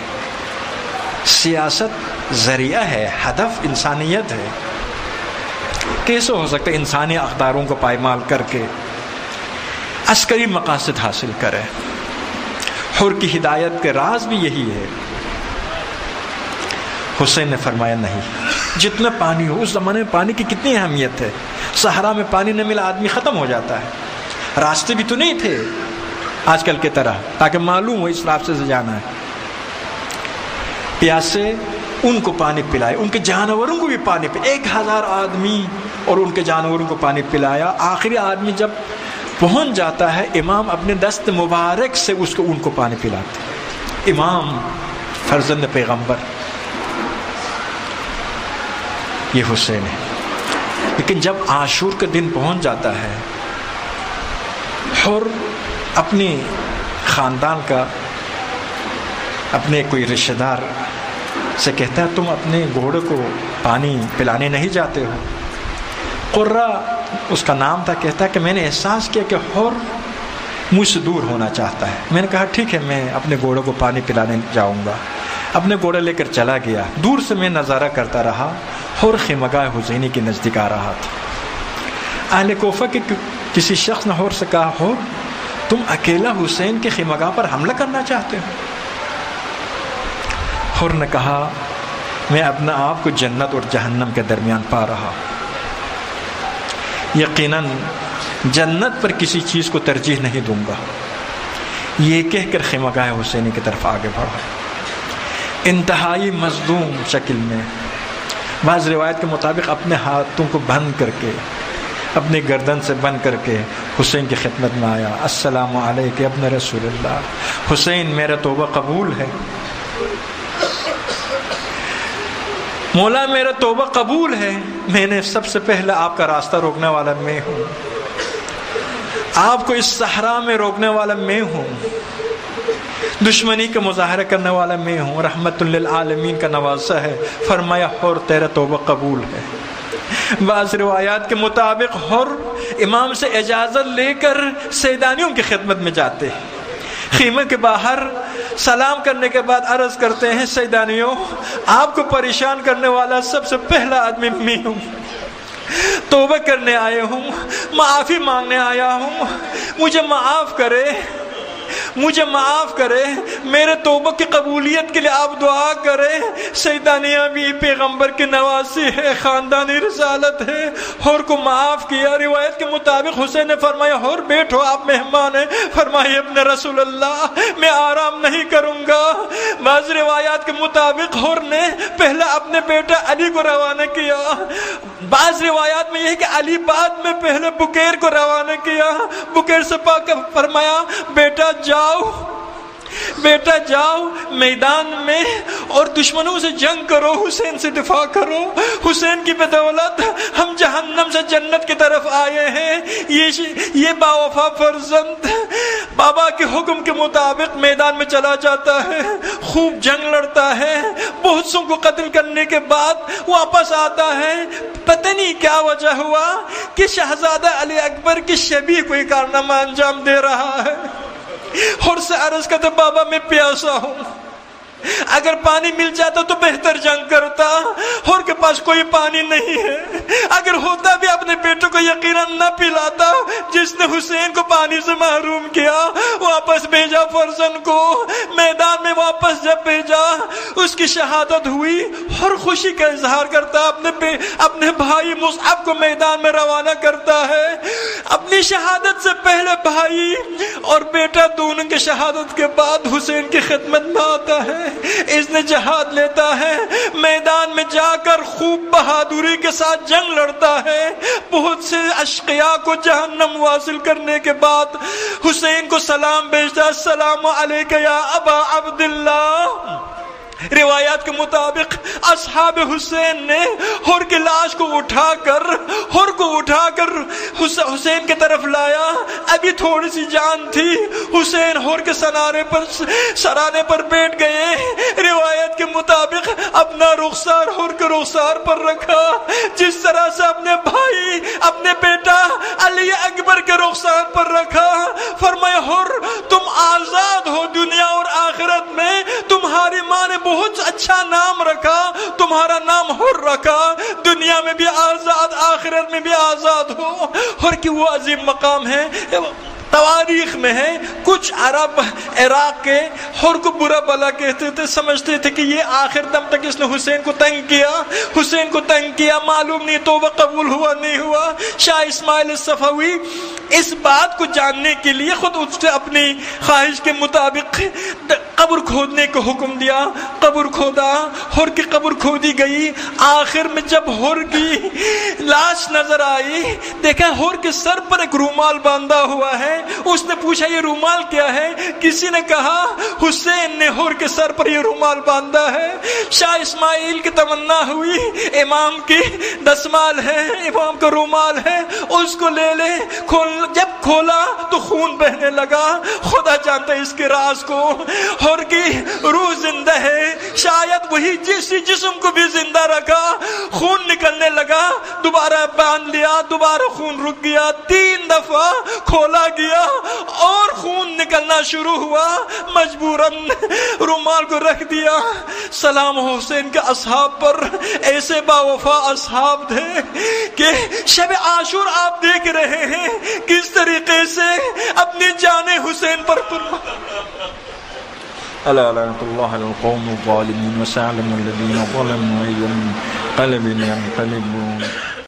سیاست ذریعہ ہے, ہدف انسانیت ہے. کیسے ہو سکتا ہے انسانی اقداروں کو پائمال کر کے عسکری مقاصد حاصل کرے؟ حر کی ہدایت کے راز بھی یہی ہے. حسین نے فرمایا نہیں, جتنا پانی ہو, اس زمانے میں پانی کی کتنی اہمیت ہے. صحرا میں پانی نہ ملا آدمی ختم ہو جاتا ہے. راستے بھی تو نہیں تھے آج کل کی طرح تاکہ معلوم ہو اس راستے سے جانا ہے. پیاسے ان کو پانی پلائے, ان کے جانوروں کو بھی پانی پلائے. 1000 آدمی اور ان کے جانوروں کو پانی پلایا. آخری آدمی جب پہنچ جاتا ہے, امام اپنے دست مبارک سے ان کو پانی پلاتے. امام فرزند پیغمبر یہ حسین ہے. لیکن جب عاشور کا دن پہنچ جاتا ہے, حر اپنی خاندان کا اپنے کوئی رشتہ دار سے کہتا ہے تم اپنے گھوڑے کو پانی پلانے نہیں جاتے ہو؟ قرہ اس کا نام تھا, کہتا ہے کہ میں نے احساس کیا کہ حر مجھ سے دور ہونا چاہتا ہے. میں نے کہا ٹھیک ہے, میں اپنے گھوڑے کو پانی پلانے جاؤں گا. اپنے گھوڑے لے کر چلا گیا. دور سے میں نظارہ کرتا رہا, حر خیمگاہ حسینی کے نزدیک آ رہا تھا. اہل کوفہ کے کسی شخص نے حر سے کہا, حر تم اکیلا حسین کے خیمگاہ پر حملہ کرنا چاہتے ہو؟ حر نے کہا میں اپنا آپ کو جنت اور جہنم کے درمیان پا رہا. یقیناً جنت پر کسی چیز کو ترجیح نہیں دوں گا. یہ کہہ کر خیمگاہ حسینی کی طرف آگے بڑھا. انتہائی مظلوم شکل میں, بعض روایت کے مطابق اپنے ہاتھوں کو بند کر کے, اپنی گردن سے بند کر کے حسین کی خدمت میں آیا. السلام علیک ابن رسول اللہ. حسین میرا توبہ قبول ہے, مولا میرا توبہ قبول ہے. میں نے سب سے پہلے آپ کا راستہ روکنے والا میں ہوں, آپ کو اس صحرا میں روکنے والا میں ہوں, دشمنی کا مظاہرہ کرنے والا میں ہوں. رحمت للعالمین کا نوازہ ہے. فرمایا حر تیرا توبہ قبول ہے. بعض روایات کے مطابق حر امام سے اجازت لے کر سیدانیوں کی خدمت میں جاتے ہیں. خیمے کے باہر سلام کرنے کے بعد عرض کرتے ہیں, سیدانیوں آپ کو پریشان کرنے والا سب سے پہلا آدمی میں ہوں, توبہ کرنے آئے ہوں, معافی مانگنے آیا ہوں, مجھے معاف کرے, مجھے معاف کرے, میرے توبہ کی قبولیت کے لیے آپ دعا کریں. سیدانیہ بھی پیغمبر کی نواسی ہے, خاندانی رسالت ہے. حر کو معاف کیا. روایت کے مطابق حسین نے فرمایا حر بیٹھو, آپ مہمان ہیں. فرمایا ابن رسول اللہ میں آرام نہیں کروں گا. بعض روایات کے مطابق حر نے پہلا اپنے بیٹا علی کو روانہ کیا. بعض روایات میں یہ ہے کہ علی بعد میں پہلے بکیر کو روانہ کیا. بکیر سے پاک فرمایا بیٹا جاؤ, بیٹا جاؤ میدان میں اور دشمنوں سے جنگ کرو, حسین سے دفاع کرو. حسین کی بدولت ہم جہنم سے جنت کی طرف آئے ہیں. یہ باوفا فرزند بابا کے حکم کے مطابق میدان میں چلا جاتا ہے, خوب جنگ لڑتا ہے, بہت سو کو قتل کرنے کے بعد واپس آتا ہے. پتہ نہیں کیا وجہ ہوا کہ شہزادہ علی اکبر کی شبیہ کوئی کارنامہ انجام دے رہا ہے. حر سے عرض کرتے بابا میں پیاسا ہوں, اگر پانی مل جاتا تو بہتر جنگ کرتا. حر کے پاس کوئی پانی نہیں ہے. اگر ہوتا بھی اپنے بیٹوں کو یقیناً نہ پلاتا. جس نے حسین کو پانی سے محروم کیا, واپس بھیجا فرزند کو. میدان میں واپس جب بھیجا, اس کی شہادت ہوئی اور خوشی کا اظہار کرتا ہے، اپنے بھائی مصعب کو میدان میں روانہ کرتا ہے۔ اپنی شہادت سے پہلے بھائی اور بیٹا دونوں کی شہادت کے بعد حسین کی خدمت میں آتا ہے، اس نے جہاد لیتا ہے، میدان میں جا کر خوب بہادری کے ساتھ جنگ لڑتا ہے، بہت سے اشقیاء کو جہنم واصل کرنے کے بعد حسین کو سلام بھیجتا، السلام علیک یا ابا عبداللہ۔ روایات کے مطابق اصحاب حسین نے حر کی لاش کو اٹھا کر حسین کی طرف لایا، ابھی تھوڑی سی جان تھی، حسین حر کے سرانے پر بیٹھ گئے، روایت کے مطابق اپنا رخسار حر کے رخسار پر رکھا، جس طرح سے اپنے بھائی اپنے بیٹا علی اکبر کے رخسار پر رکھا، فرمایا حر تم آزاد ہو، دنیا اور آخرت میں تمہاری ماں نے بہت اچھا نام رکھا، تمہارا نام حر رکھا، دنیا میں بھی آزاد آخرت میں بھی آزاد ہو۔ حر کی وہ عظیم مقام ہے، تواریخ میں ہے، کچھ عرب عراق کے حر کو برا بلا کہتے تھے، سمجھتے تھے کہ یہ آخر دم تک اس نے حسین کو تنگ کیا، معلوم نہیں توبہ قبول ہوا نہیں ہوا۔ شاہ اسماعیل صفوی اس بات کو جاننے کے لیے خود اس سے اپنی خواہش کے مطابق قبر کھودنے کو حکم دیا، قبر کھودا، حر کی قبر کھودی گئی، آخر میں جب حر کی لاش نظر آئی، دیکھا حر کے سر پر ایک رومال باندھا ہوا ہے، اس نے پوچھا یہ رومال کیا ہے؟ کسی نے کہا حسین نے حر کے سر پر یہ رومال باندھا ہے۔ شاہ اسماعیل کی تمنا ہوئی امام کی دستمال ہے، امام کا رومال ہے، اس کو لے لے، جب کھولا تو خون بہنے لگا، خدا جانتا ہے اس کے راز کو، حر کی روح زندہ ہے، شاید وہی جسم کو بھی زندہ رکھا، خون نکلنے لگا، دوبارہ باندھ لیا، دوبارہ خون رک گیا، 3 دفعہ کھولا گیا اور خون نکلنا شروع ہوا، مجبوراً رومال کو رکھ دیا۔ سلام حسین کے اصحاب پر، ایسے باوفا اصحاب تھے کہ شب عاشور آپ دیکھ رہے ہیں کس طریقے سے اپنی جان حسین پر ألا لعنة الله على القوم الظالمين وسيعلم الذين ظلموا أي منقلب ينقلبون